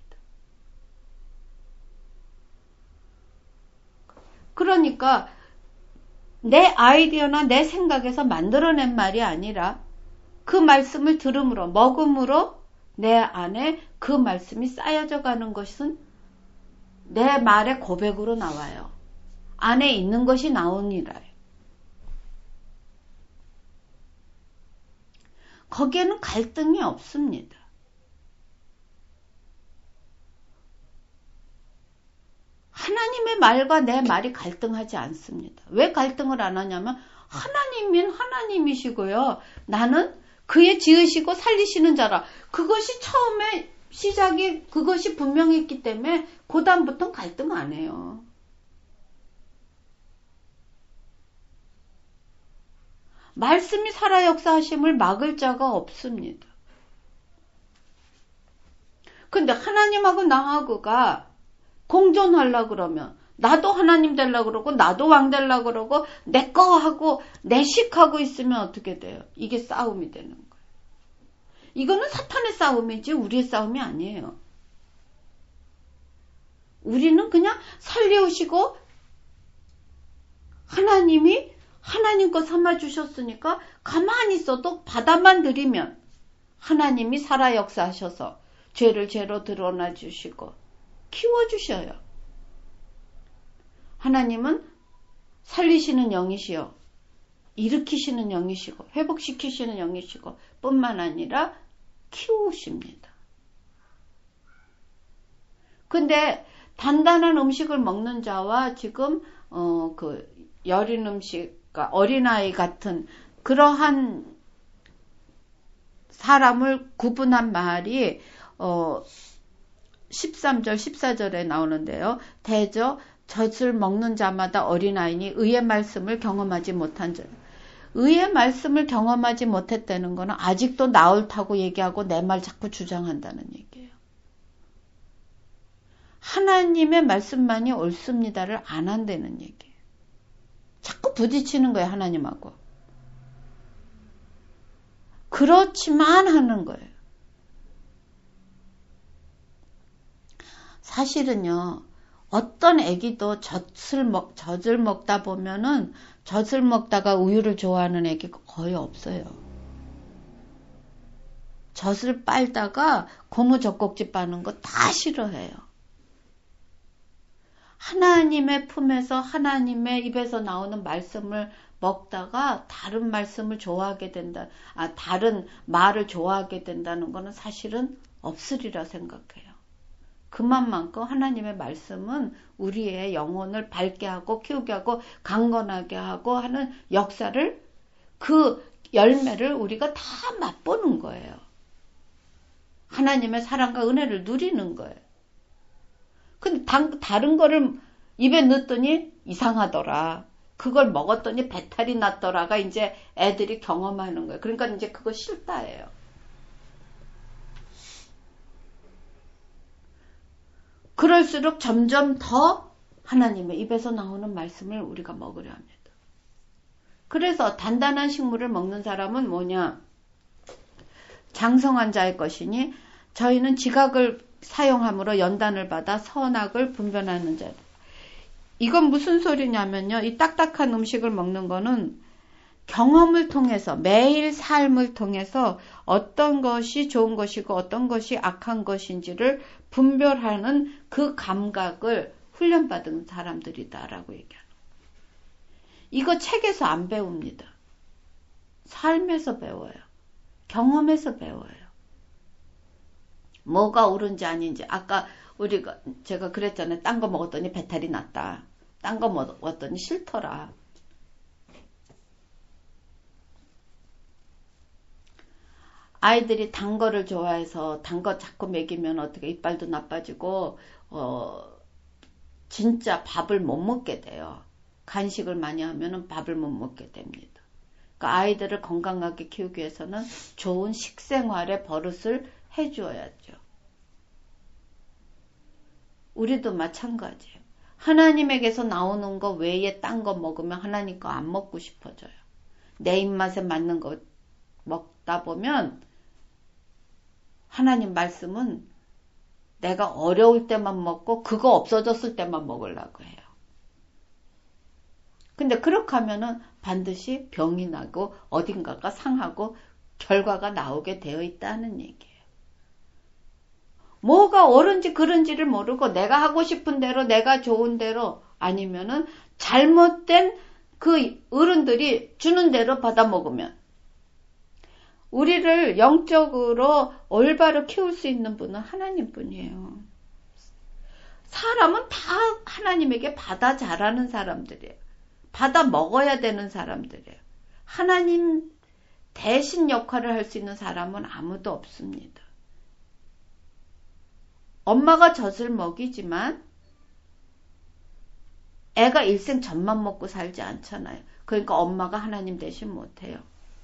그러니까 내 아이디어나 내 생각에서 만들어낸 말이 아니라 그 말씀을 들음으로 먹음으로 내 안에 그 말씀이 쌓여져 가는 것은 내 말의 고백으로 나와요. 안에 있는 것이 나오니라. 거기에는 갈등이 없습니다. 하나님의 말과 내 말이 갈등하지 않습니다. 왜 갈등을 안 하냐면 하나님인 하나님이시고요. 나는 그의 지으시고 살리시는 자라. 그것이 처음에 시작이 그것이 분명했기 때문에 그 다음부터는 갈등 안 해요. 말씀이 살아 역사하심을 막을 자가 없습니다. 근데 하나님하고 나하고가 공존하려고 그러면 나도 하나님 되려고 그러고 나도 왕 되려고 그러고 내 거 하고 내식하고 있으면 어떻게 돼요? 이게 싸움이 되는 거예요. 이거는 사탄의 싸움이지 우리의 싸움이 아니에요. 우리는 그냥 살려오시고 하나님이 하나님 거 삼아주셨으니까 가만히 있어도 받아만 들이면 하나님이 살아 역사하셔서 죄를 죄로 드러나 주시고 키워주셔요. 하나님은 살리시는 영이시요. 일으키시는 영이시고 회복시키시는 영이시고 뿐만 아니라 키우십니다. 근데 단단한 음식을 먹는 자와 지금 그 여린 음식, 그러니까 어린아이 같은 그러한 사람을 구분한 말이 13절, 14절에 나오는데요. 대저 젖을 먹는 자마다 어린아이니 의의 말씀을 경험하지 못한 자. 의의 말씀을 경험하지 못했다는 거는 아직도 나 옳다고 얘기하고 내 말 자꾸 주장한다는 얘기예요. 하나님의 말씀만이 옳습니다를 안 한다는 얘기예요. 자꾸 부딪히는 거예요, 하나님하고. 그렇지만 하는 거예요. 사실은요, 어떤 애기도 젖을 먹다 보면은 젖을 먹다가 우유를 좋아하는 애기가 거의 없어요. 젖을 빨다가 고무 젖꼭지 빠는 거 다 싫어해요. 하나님의 품에서 하나님의 입에서 나오는 말씀을 먹다가 다른 말씀을 좋아하게 된다. 다른 말을 좋아하게 된다는 거는 사실은 없으리라 생각해요. 그만큼 하나님의 말씀은 우리의 영혼을 밝게 하고 키우게 하고 강건하게 하고 하는 역사를 그 열매를 우리가 다 맛보는 거예요. 하나님의 사랑과 은혜를 누리는 거예요. 근데 다른 거를 입에 넣었더니 이상하더라. 그걸 먹었더니 배탈이 났더라가 이제 애들이 경험하는 거예요. 그러니까 이제 그거 싫다예요. 그럴수록 점점 더 하나님의 입에서 나오는 말씀을 우리가 먹으려 합니다. 그래서 단단한 식물을 먹는 사람은 뭐냐? 장성한 자의 것이니 저희는 지각을 사용함으로 연단을 받아 선악을 분별하는 자. 이건 무슨 소리냐면요. 이 딱딱한 음식을 먹는 거는 경험을 통해서 매일 삶을 통해서 어떤 것이 좋은 것이고 어떤 것이 악한 것인지를 분별하는 그 감각을 훈련받은 사람들이다라고 얘기하는 거예요. 이거 책에서 안 배웁니다. 삶에서 배워요. 경험에서 배워요. 뭐가 옳은지 아닌지. 아까 제가 그랬잖아요. 딴 거 먹었더니 배탈이 났다. 딴 거 먹었더니 싫더라. 아이들이 단 거를 좋아해서 단 거 자꾸 먹이면 어떻게 이빨도 나빠지고 진짜 밥을 못 먹게 돼요. 간식을 많이 하면은 밥을 못 먹게 됩니다. 그러니까 아이들을 건강하게 키우기 위해서는 좋은 식생활의 버릇을 해주어야죠. 우리도 마찬가지예요. 하나님에게서 나오는 거 외에 딴 거 먹으면 하나님 거 안 먹고 싶어져요. 내 입맛에 맞는 거 먹다 보면 하나님 말씀은 내가 어려울 때만 먹고 그거 없어졌을 때만 먹으려고 해요. 근데 그렇게 하면은 반드시 병이 나고 어딘가가 상하고 결과가 나오게 되어 있다는 얘기예요. 뭐가 옳은지 그른지를 모르고 내가 하고 싶은 대로 내가 좋은 대로 아니면은 잘못된 그 어른들이 주는 대로 받아 먹으면 우리를 영적으로 올바로 키울 수 있는 분은 하나님뿐이에요. 사람은 다 하나님에게 받아 자라는 사람들이에요. 받아 먹어야 되는 사람들이에요. 하나님 대신 역할을 할 수 있는 사람은 아무도 없습니다. 엄마가 젖을 먹이지만 애가 일생 젖만 먹고 살지 않잖아요. 그러니까 엄마가 하나님 대신 못해요.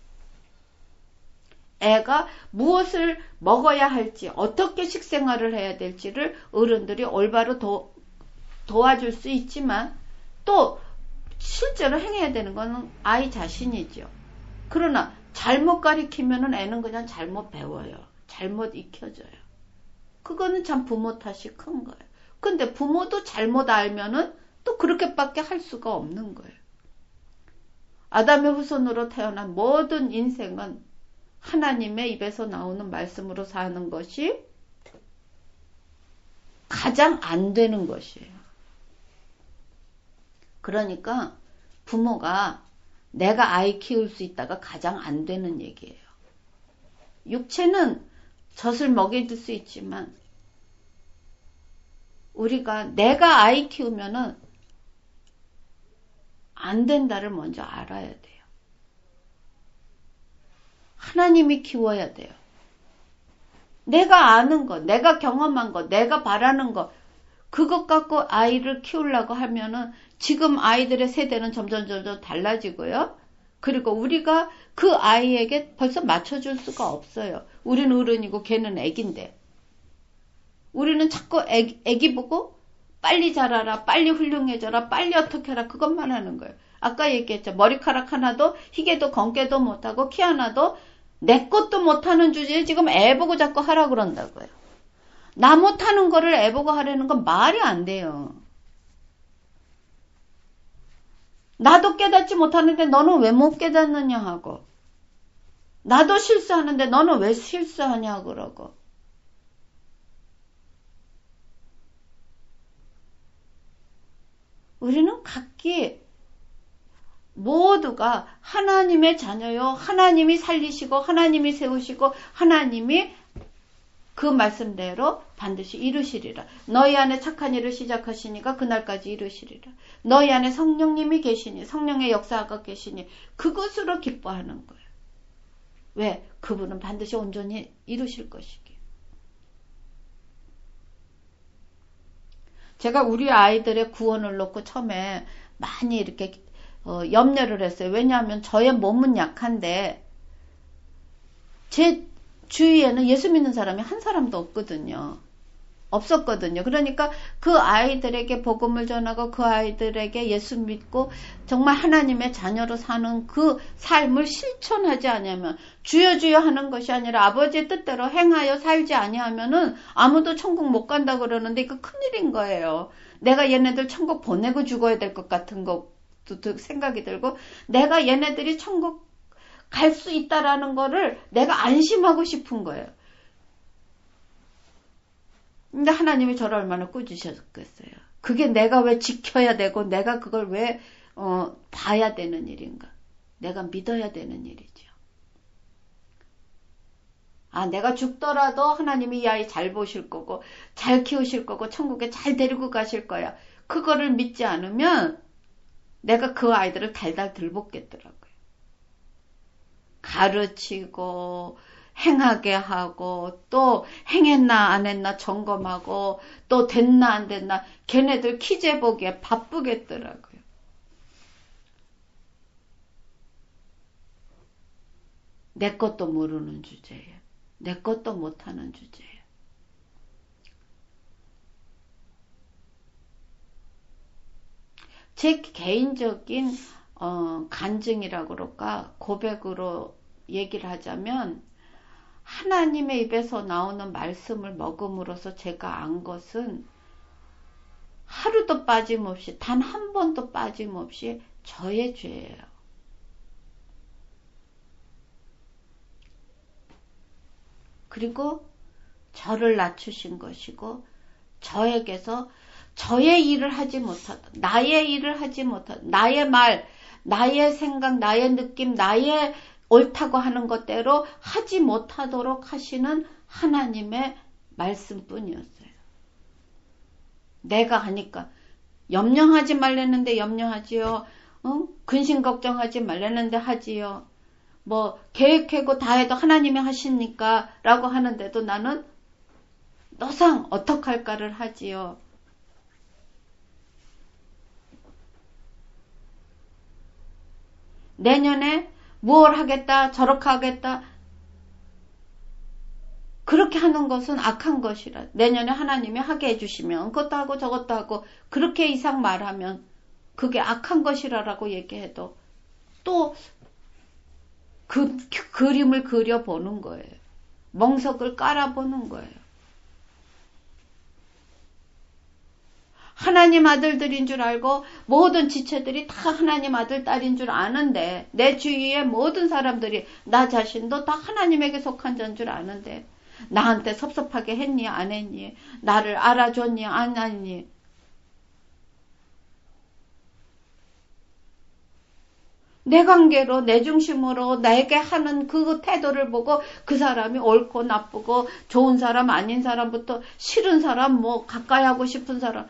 애가 무엇을 먹어야 할지, 어떻게 식생활을 해야 될지를 어른들이 올바로 도와줄 수 있지만 또 실제로 행해야 되는 건 아이 자신이죠. 그러나 잘못 가리키면은 애는 그냥 잘못 배워요. 잘못 익혀져요. 그거는 참 부모 탓이 큰 거예요. 근데 부모도 잘못 알면은 또 그렇게밖에 할 수가 없는 거예요. 아담의 후손으로 태어난 모든 인생은 하나님의 입에서 나오는 말씀으로 사는 것이 가장 안 되는 것이에요. 그러니까 부모가 내가 아이 키울 수 있다가 가장 안 되는 얘기예요. 육체는 젖을 먹여줄 수 있지만 우리가 내가 아이 키우면은 안 된다를 먼저 알아야 돼요. 하나님이 키워야 돼요. 내가 아는 거, 내가 경험한 거, 내가 바라는 거, 그것 갖고 아이를 키우려고 하면은 지금 아이들의 세대는 점점 달라지고요. 그리고 우리가 그 아이에게 벌써 맞춰줄 수가 없어요. 우리는 어른이고 걔는 애기인데. 우리는 자꾸 애기 보고 빨리 자라라, 빨리 훌륭해져라, 빨리 어떻게 해라 그것만 하는 거예요. 아까 얘기했죠. 머리카락 하나도 희게도 검게도 못하고 키 하나도 내 것도 못하는 주제에 지금 애 보고 자꾸 하라 그런다고요. 나 못하는 거를 애 보고 하라는 건 말이 안 돼요. 나도 깨닫지 못하는데 너는 왜 못 깨닫느냐 하고, 나도 실수하는데 너는 왜 실수하냐 그러고. 우리는 각기 모두가 하나님의 자녀요. 하나님이 살리시고 하나님이 세우시고 하나님이 그 말씀대로 반드시 이루시리라. 너희 안에 착한 일을 시작하시니까 그날까지 이루시리라. 너희 안에 성령님이 계시니, 성령의 역사가 계시니 그것으로 기뻐하는 거예요. 왜? 그분은 반드시 온전히 이루실 것이기에. 제가 우리 아이들의 구원을 놓고 처음에 많이 이렇게 염려를 했어요. 왜냐하면 저의 몸은 약한데 제 주위에는 예수 믿는 사람이 한 사람도 없었거든요. 그러니까 그 아이들에게 복음을 전하고 그 아이들에게 예수 믿고 정말 하나님의 자녀로 사는 그 삶을 실천하지 않으면, 주여 주여 하는 것이 아니라 아버지의 뜻대로 행하여 살지 아니하면은 아무도 천국 못 간다 그러는데 이거 큰일인 거예요. 내가 얘네들 천국 보내고 죽어야 될 것 같은 것도 생각이 들고, 내가 얘네들이 천국 갈 수 있다라는 거를 내가 안심하고 싶은 거예요. 근데 하나님이 저를 얼마나 꾸짖으셨겠어요. 그게 내가 왜 지켜야 되고 내가 그걸 왜 봐야 되는 일인가. 내가 믿어야 되는 일이죠. 아, 내가 죽더라도 하나님이 이 아이 잘 보실 거고 잘 키우실 거고 천국에 잘 데리고 가실 거야. 그거를 믿지 않으면 내가 그 아이들을 달달 들볶겠더라고요. 가르치고 행하게 하고 또 행했나 안 했나 점검하고 또 됐나 안 됐나 걔네들 키 재보기에 바쁘겠더라고요. 내 것도 모르는 주제예요. 내 것도 못하는 주제예요. 제 개인적인 간증이라고 그럴까, 고백으로 얘기를 하자면, 하나님의 입에서 나오는 말씀을 먹음으로써 제가 안 것은 하루도 빠짐없이, 단 한 번도 빠짐없이 저의 죄예요. 그리고 저를 낮추신 것이고, 저에게서 저의 일을 하지 못하다, 나의 일을 하지 못하다, 나의 말, 나의 생각, 나의 느낌, 나의 옳다고 하는 것대로 하지 못하도록 하시는 하나님의 말씀뿐이었어요. 내가 하니까. 염려하지 말랬는데 염려하지요. 근심 걱정하지 말랬는데 하지요. 뭐 계획하고 다 해도 하나님이 하십니까? 라고 하는데도 나는 너상 어떡할까를 하지요. 내년에 뭘 하겠다, 저렇게 하겠다. 그렇게 하는 것은 악한 것이라. 내년에 하나님이 하게 해주시면 그것도 하고 저것도 하고 그렇게 이상 말하면 그게 악한 것이라고 얘기해도 또 그 그림을 그려보는 거예요. 멍석을 깔아보는 거예요. 하나님 아들들인 줄 알고 모든 지체들이 다 하나님 아들 딸인 줄 아는데 내 주위의 모든 사람들이 나 자신도 다 하나님에게 속한 자인 줄 아는데 나한테 섭섭하게 했니 안 했니 나를 알아줬니 안 했니 내 관계로 내 중심으로 내게 하는 그 태도를 보고 그 사람이 옳고 나쁘고 좋은 사람 아닌 사람부터 싫은 사람 뭐 가까이 하고 싶은 사람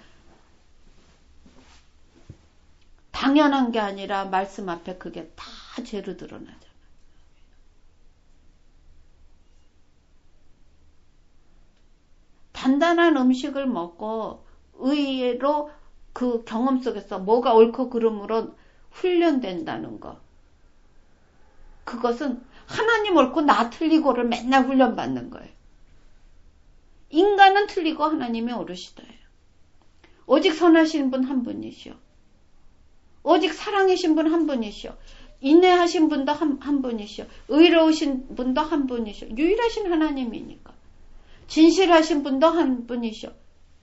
당연한 게 아니라 말씀 앞에 그게 다 죄로 드러나잖아요. 단단한 음식을 먹고 의외로 그 경험 속에서 뭐가 옳고 그름으로 훈련된다는 거. 그것은 하나님 옳고 나 틀리고를 맨날 훈련받는 거예요. 인간은 틀리고 하나님이 옳으시다예요. 오직 선하신 분 한 분이시오. 오직 사랑이신 분 한 분이시오. 인내하신 분도 한 분이시오. 의로우신 분도 한 분이시오. 유일하신 하나님이니까. 진실하신 분도 한 분이시오.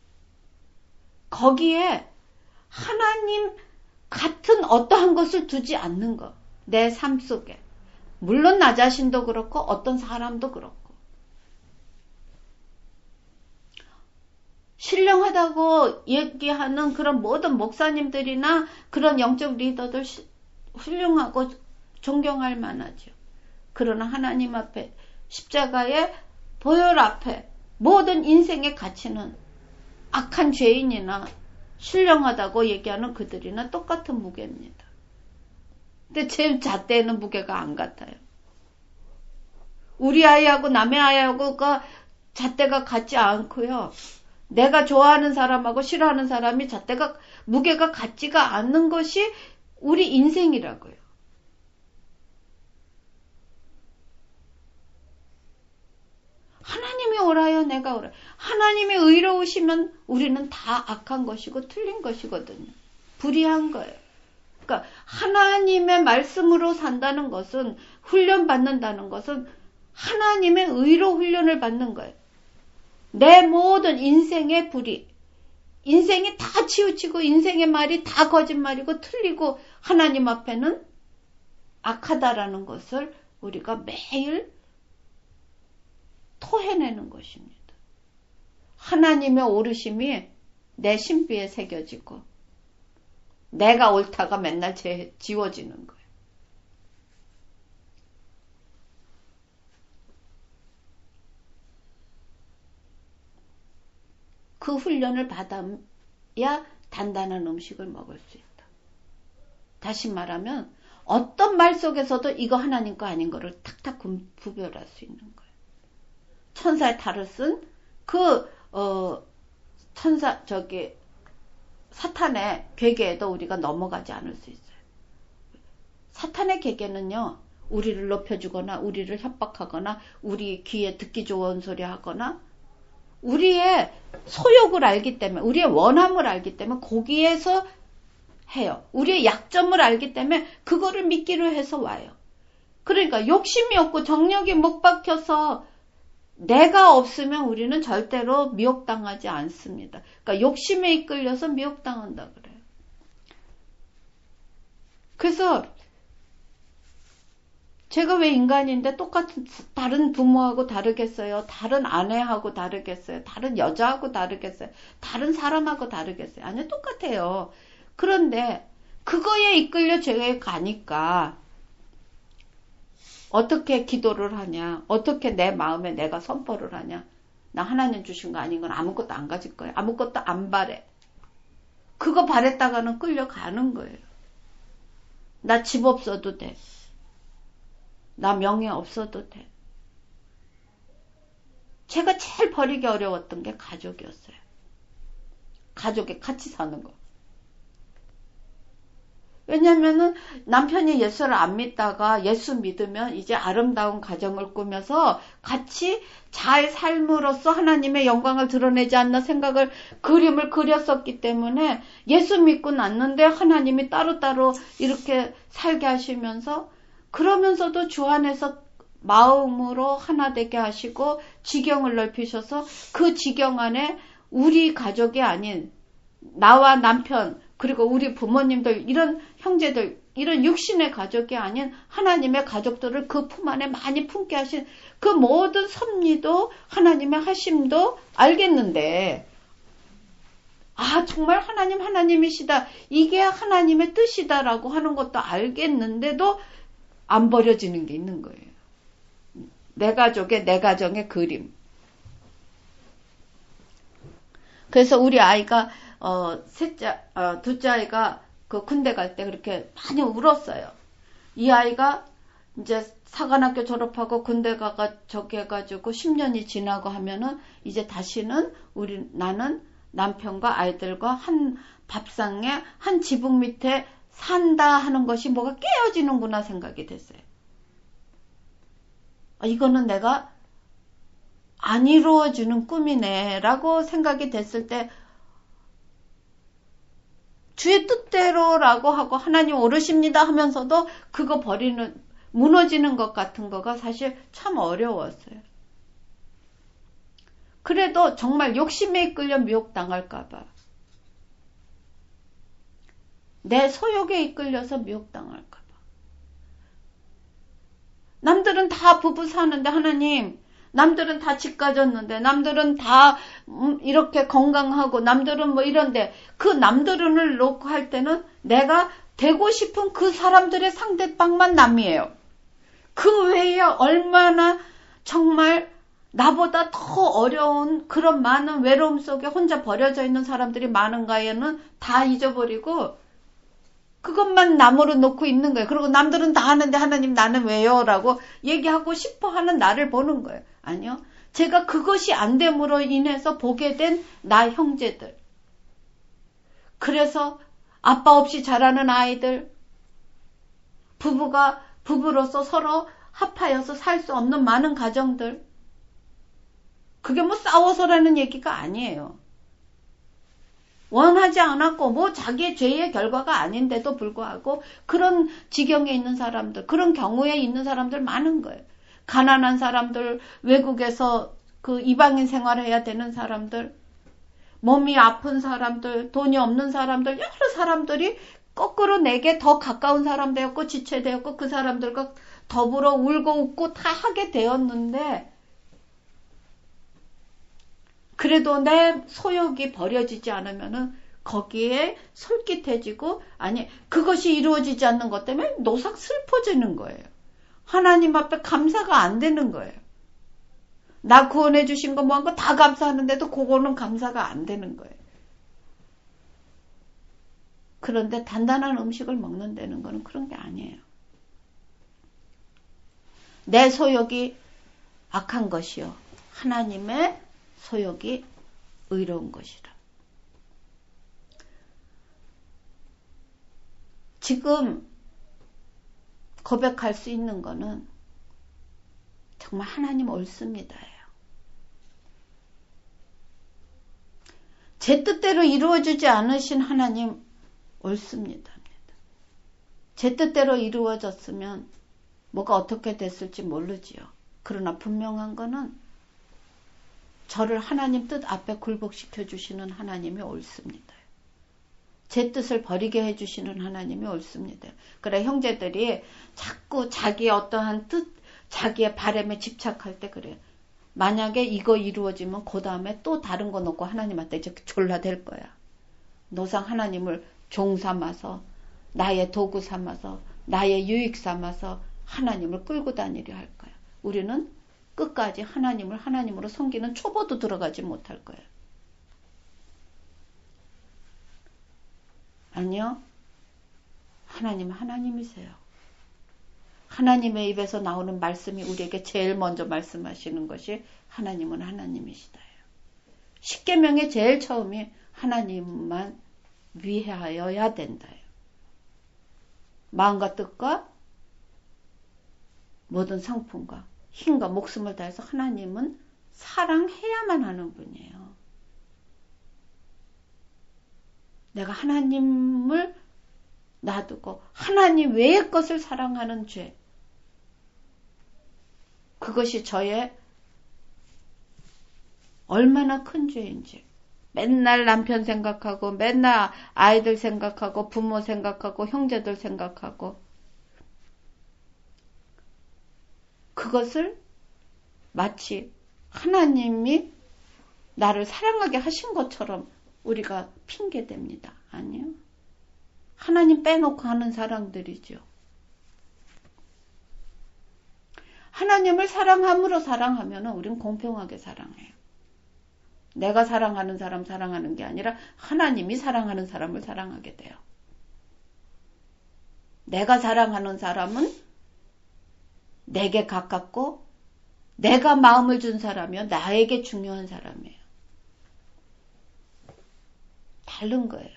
거기에 하나님 같은 어떠한 것을 두지 않는 거. 내 삶 속에. 물론 나 자신도 그렇고 어떤 사람도 그렇고. 신령하다고 얘기하는 그런 모든 목사님들이나 그런 영적 리더들 훌륭하고 존경할 만하죠. 그러나 하나님 앞에 십자가의 보혈 앞에 모든 인생의 가치는 악한 죄인이나 신령하다고 얘기하는 그들이나 똑같은 무게입니다. 근데 제 잣대는 무게가 안 같아요. 우리 아이하고 남의 아이하고가 잣대가 같지 않고요. 내가 좋아하는 사람하고 싫어하는 사람이 잣대가 무게가 같지가 않는 것이 우리 인생이라고요. 하나님이 옳아요, 내가 옳아요. 하나님이 의로우시면 우리는 다 악한 것이고 틀린 것이거든요. 불의한 거예요. 그러니까 하나님의 말씀으로 산다는 것은 훈련받는다는 것은 하나님의 의로 훈련을 받는 거예요. 내 모든 인생의 불의, 인생이 다 치우치고 인생의 말이 다 거짓말이고 틀리고 하나님 앞에는 악하다라는 것을 우리가 매일 토해내는 것입니다. 하나님의 오르심이 내 신비에 새겨지고 내가 옳다가 맨날 지워지는 거예요. 그 훈련을 받아야 단단한 음식을 먹을 수 있다. 다시 말하면 어떤 말 속에서도 이거 하나님 거 아닌 거를 탁탁 구별할 수 있는 거예요. 천사의 탈을 쓴 사탄의 괴계에도 우리가 넘어가지 않을 수 있어요. 사탄의 괴계는요, 우리를 높여주거나, 우리를 협박하거나, 우리 귀에 듣기 좋은 소리 하거나, 우리의 소욕을 알기 때문에, 우리의 원함을 알기 때문에 거기에서 해요. 우리의 약점을 알기 때문에 그거를 믿기로 해서 와요. 그러니까 욕심이 없고 정력이 못 박혀서 내가 없으면 우리는 절대로 미혹당하지 않습니다. 그러니까 욕심에 이끌려서 미혹당한다 그래요. 그래서 제가 왜 인간인데 똑같은 다른 부모하고 다르겠어요? 다른 아내하고 다르겠어요? 다른 여자하고 다르겠어요? 다른 사람하고 다르겠어요? 아니요, 똑같아요. 그런데 그거에 이끌려 죄에 가니까 어떻게 기도를 하냐? 어떻게 내 마음에 내가 선포를 하냐? 나 하나님 주신 거 아닌 건 아무것도 안 가질 거야. 아무것도 안 바래. 그거 바랬다가는 끌려가는 거예요. 나 집 없어도 돼. 나 명예 없어도 돼. 제가 제일 버리기 어려웠던 게 가족이었어요. 가족이 같이 사는 거. 왜냐면은 남편이 예수를 안 믿다가 예수 믿으면 이제 아름다운 가정을 꾸며서 같이 잘 삶으로써 하나님의 영광을 드러내지 않나 생각을 그림을 그렸었기 때문에 예수 믿고 났는데 하나님이 따로따로 이렇게 살게 하시면서 그러면서도 주 안에서 마음으로 하나 되게 하시고 지경을 넓히셔서 그 지경 안에 우리 가족이 아닌 나와 남편 그리고 우리 부모님들 이런 형제들 이런 육신의 가족이 아닌 하나님의 가족들을 그 품 안에 많이 품게 하신 그 모든 섭리도 하나님의 하심도 알겠는데 정말 하나님이시다 이게 하나님의 뜻이다라고 하는 것도 알겠는데도 안 버려지는 게 있는 거예요. 내 가정의 그림. 그래서 우리 아이가 둘째 아이가 그 군대 갈 때 그렇게 많이 울었어요. 이 아이가 이제 사관학교 졸업하고 군대 가가 저기 해가지고 10년이 지나고 하면은 이제 다시는 나는 남편과 아이들과 한 밥상에 한 지붕 밑에 산다 하는 것이 뭐가 깨어지는구나 생각이 됐어요. 이거는 내가 안 이루어지는 꿈이네 라고 생각이 됐을 때 주의 뜻대로라고 하고 하나님 오르십니다 하면서도 그거 무너지는 것 같은 거가 사실 참 어려웠어요. 그래도 정말 욕심에 이끌려 미혹당할까봐 내 소욕에 이끌려서 미혹당할까봐 남들은 다 부부 사는데 하나님 남들은 다 집 가졌는데 남들은 다 이렇게 건강하고 남들은 뭐 이런데 그 남들을 놓고 할 때는 내가 되고 싶은 그 사람들의 상대방만 남이에요. 그 외에 얼마나 정말 나보다 더 어려운 그런 많은 외로움 속에 혼자 버려져 있는 사람들이 많은가에는 다 잊어버리고 그것만 남으로 놓고 있는 거예요. 그리고 남들은 다 하는데 하나님 나는 왜요? 라고 얘기하고 싶어 하는 나를 보는 거예요. 아니요. 제가 그것이 안 됨으로 인해서 보게 된 나 형제들. 그래서 아빠 없이 자라는 아이들. 부부로서 서로 합하여서 살 수 없는 많은 가정들. 그게 뭐 싸워서라는 얘기가 아니에요. 원하지 않았고 뭐 자기의 죄의 결과가 아닌데도 불구하고 그런 지경에 있는 사람들, 그런 경우에 있는 사람들 많은 거예요. 가난한 사람들, 외국에서 그 이방인 생활을 해야 되는 사람들, 몸이 아픈 사람들, 돈이 없는 사람들, 여러 사람들이 거꾸로 내게 더 가까운 사람 되었고 지체되었고 그 사람들과 더불어 울고 웃고 다 하게 되었는데 그래도 내 소욕이 버려지지 않으면은 거기에 솔깃해지고 그것이 이루어지지 않는 것 때문에 노삭 슬퍼지는 거예요. 하나님 앞에 감사가 안 되는 거예요. 나 구원해 주신 거 뭐한 거 다 감사하는데도 그거는 감사가 안 되는 거예요. 그런데 단단한 음식을 먹는다는 거는 그런 게 아니에요. 내 소욕이 악한 것이요. 하나님의 소욕이 의로운 것이라. 지금 고백할 수 있는 거는 정말 하나님 옳습니다예요. 제 뜻대로 이루어지지 않으신 하나님 옳습니다. 제 뜻대로 이루어졌으면 뭐가 어떻게 됐을지 모르지요. 그러나 분명한 거는 저를 하나님 뜻 앞에 굴복시켜 주시는 하나님이 옳습니다. 제 뜻을 버리게 해주시는 하나님이 옳습니다. 그래 형제들이 자꾸 자기의 어떠한 뜻, 자기의 바람에 집착할 때 그래요. 만약에 이거 이루어지면 그 다음에 또 다른 거 놓고 하나님한테 이제 졸라댈 거야. 노상 하나님을 종 삼아서 나의 도구 삼아서 나의 유익 삼아서 하나님을 끌고 다니려 할 거야. 우리는 끝까지 하나님을 하나님으로 섬기는 초보도 들어가지 못할 거예요. 아니요. 하나님은 하나님이세요. 하나님의 입에서 나오는 말씀이 우리에게 제일 먼저 말씀하시는 것이 하나님은 하나님이시다요. 십계명의 제일 처음이 하나님만 위하여야 된다요. 마음과 뜻과 모든 성품과 힘과 목숨을 다해서 하나님은 사랑해야만 하는 분이에요. 내가 하나님을 놔두고 하나님 외의 것을 사랑하는 죄, 그것이 저의 얼마나 큰 죄인지. 맨날 남편 생각하고 맨날 아이들 생각하고 부모 생각하고 형제들 생각하고 그것을 마치 하나님이 나를 사랑하게 하신 것처럼 우리가 핑계댑니다. 아니요. 하나님 빼놓고 하는 사랑들이죠. 하나님을 사랑함으로 사랑하면 우린 공평하게 사랑해요. 내가 사랑하는 사람 사랑하는 게 아니라 하나님이 사랑하는 사람을 사랑하게 돼요. 내가 사랑하는 사람은 내게 가깝고 내가 마음을 준 사람이요. 나에게 중요한 사람이에요. 다른 거예요.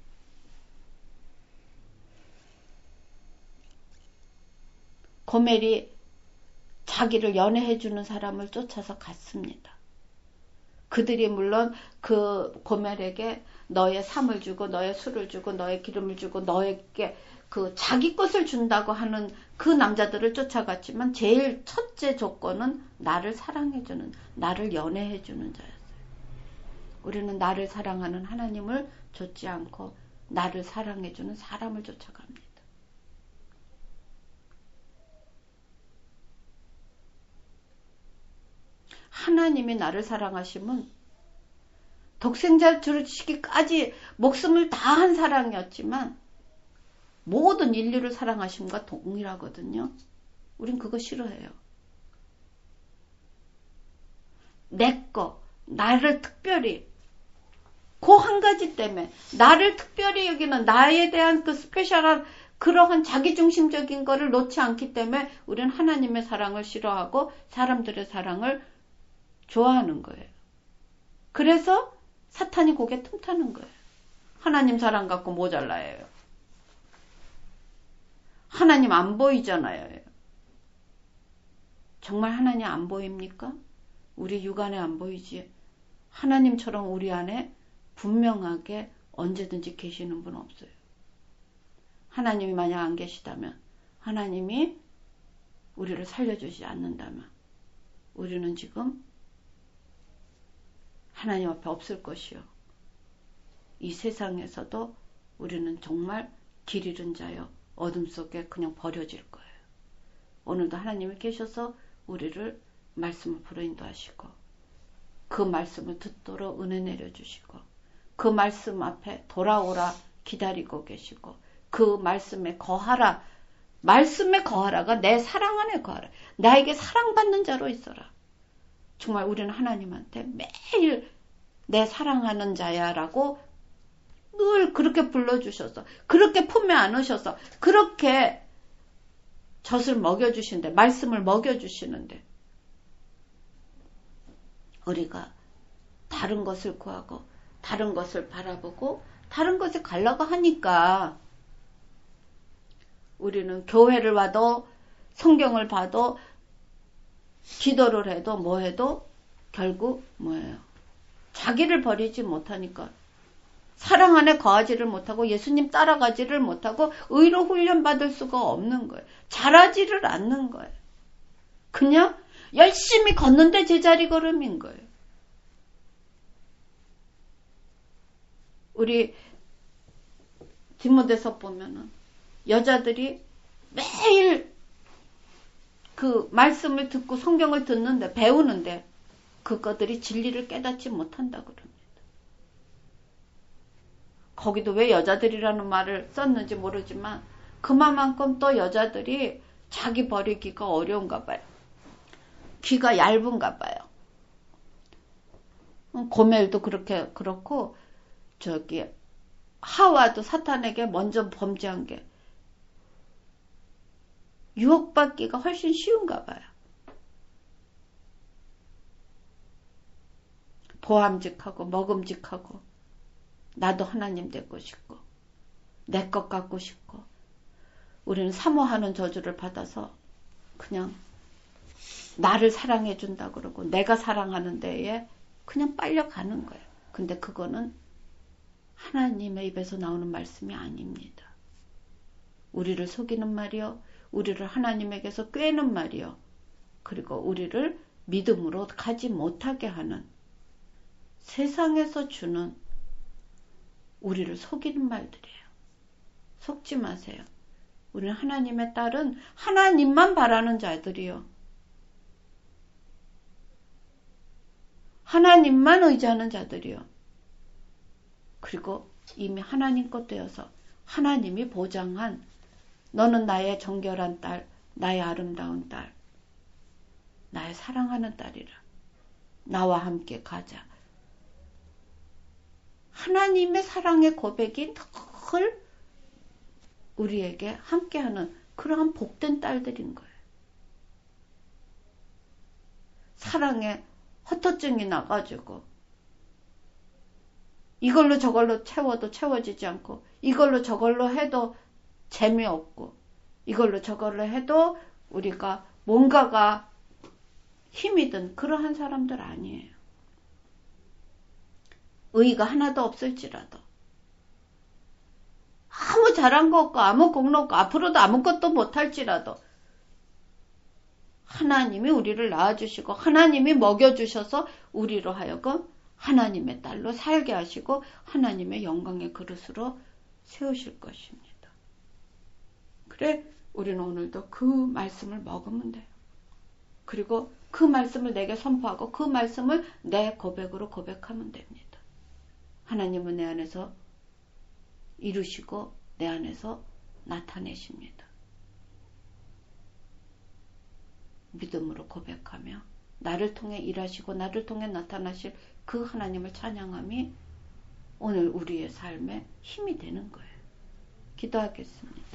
고멜이 자기를 연애해주는 사람을 쫓아서 갔습니다. 그들이 물론 그 고멜에게 너의 삶을 주고 너의 술을 주고 너의 기름을 주고 너에게 그 자기 것을 준다고 하는 그 남자들을 쫓아갔지만 제일 첫째 조건은 나를 사랑해주는, 나를 연애해주는 자였어요. 우리는 나를 사랑하는 하나님을 쫓지 않고 나를 사랑해주는 사람을 쫓아갑니다. 하나님이 나를 사랑하시면 독생자 주시기까지 목숨을 다한 사랑이었지만 모든 인류를 사랑하심과 동일하거든요. 우린 그거 싫어해요. 내 거, 나를 특별히 그 한 가지 때문에 나를 특별히 여기는 나에 대한 그 스페셜한 그러한 자기중심적인 거를 놓지 않기 때문에 우리는 하나님의 사랑을 싫어하고 사람들의 사랑을 좋아하는 거예요. 그래서 사탄이 고개 틈타는 거예요. 하나님 사랑 갖고 모자라요. 하나님 안 보이잖아요. 정말 하나님 안 보입니까? 우리 육안에 안 보이지. 하나님처럼 우리 안에 분명하게 언제든지 계시는 분 없어요. 하나님이 만약 안 계시다면, 하나님이 우리를 살려주지 않는다면 우리는 지금 하나님 앞에 없을 것이요. 이 세상에서도 우리는 정말 길 잃은 자여 어둠 속에 그냥 버려질 거예요. 오늘도 하나님이 계셔서 우리를 말씀을 불어인도하시고 그 말씀을 듣도록 은혜 내려주시고 그 말씀 앞에 돌아오라 기다리고 계시고 그 말씀에 거하라. 말씀에 거하라가 내 사랑 안에 거하라. 나에게 사랑받는 자로 있어라. 정말 우리는 하나님한테 매일 내 사랑하는 자야라고 늘 그렇게 불러주셔서 그렇게 품에 안으셔서 그렇게 젖을 먹여주시는데 말씀을 먹여주시는데 우리가 다른 것을 구하고 다른 것을 바라보고 다른 것에 가려고 하니까 우리는 교회를 와도 성경을 봐도 기도를 해도 뭐 해도 결국 뭐예요? 자기를 버리지 못하니까 사랑 안에 거하지를 못하고 예수님 따라가지를 못하고 의로 훈련받을 수가 없는 거예요. 잘하지를 않는 거예요. 그냥 열심히 걷는데 제자리 걸음인 거예요. 우리 디모데서 보면은 여자들이 매일 그 말씀을 듣고 성경을 듣는데 배우는데 그것들이 진리를 깨닫지 못한다고 그럽니다. 거기도 왜 여자들이라는 말을 썼는지 모르지만 그만큼 또 여자들이 자기 버리기가 어려운가 봐요. 귀가 얇은가 봐요. 고멜도 그렇고 저기 하와도 사탄에게 먼저 범죄한 게 유혹받기가 훨씬 쉬운가 봐요. 보암직하고 먹음직하고 나도 하나님 되고 싶고 내 것 갖고 싶고 우리는 사모하는 저주를 받아서 그냥 나를 사랑해 준다 그러고 내가 사랑하는 데에 그냥 빨려가는 거예요. 근데 그거는 하나님의 입에서 나오는 말씀이 아닙니다. 우리를 속이는 말이요. 우리를 하나님에게서 꿰는 말이요. 그리고 우리를 믿음으로 가지 못하게 하는 세상에서 주는 우리를 속이는 말들이에요. 속지 마세요. 우리는 하나님의 딸은 하나님만 바라는 자들이요. 하나님만 의지하는 자들이요. 그리고 이미 하나님 것 되어서 하나님이 보장한 너는 나의 정결한 딸, 나의 아름다운 딸, 나의 사랑하는 딸이라. 나와 함께 가자. 하나님의 사랑의 고백이 늘 우리에게 함께하는 그러한 복된 딸들인 거예요. 사랑에 헛헛증이 나가지고 이걸로 저걸로 채워도 채워지지 않고 이걸로 저걸로 해도 재미없고 이걸로 저걸로 해도 우리가 뭔가가 힘이 든 그러한 사람들 아니에요. 의의가 하나도 없을지라도 아무 잘한 거 없고 아무 공로 없고 앞으로도 아무것도 못할지라도 하나님이 우리를 낳아주시고 하나님이 먹여주셔서 우리로 하여금 하나님의 딸로 살게 하시고 하나님의 영광의 그릇으로 세우실 것입니다. 그래 우리는 오늘도 그 말씀을 먹으면 돼요. 그리고 그 말씀을 내게 선포하고 그 말씀을 내 고백으로 고백하면 됩니다. 하나님은 내 안에서 이루시고 내 안에서 나타내십니다. 믿음으로 고백하며 나를 통해 일하시고 나를 통해 나타나실 그 하나님을 찬양함이 오늘 우리의 삶에 힘이 되는 거예요. 기도하겠습니다.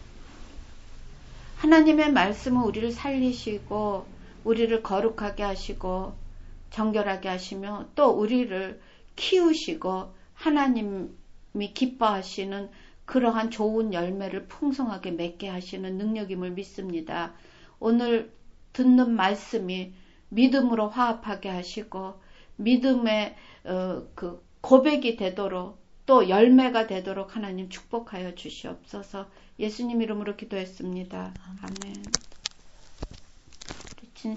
하나님의 말씀은 우리를 살리시고 우리를 거룩하게 하시고 정결하게 하시며 또 우리를 키우시고 하나님이 기뻐하시는 그러한 좋은 열매를 풍성하게 맺게 하시는 능력임을 믿습니다. 오늘 듣는 말씀이 믿음으로 화합하게 하시고 믿음의 그 고백이 되도록 또 열매가 되도록 하나님 축복하여 주시옵소서. 예수님 이름으로 기도했습니다. 아멘.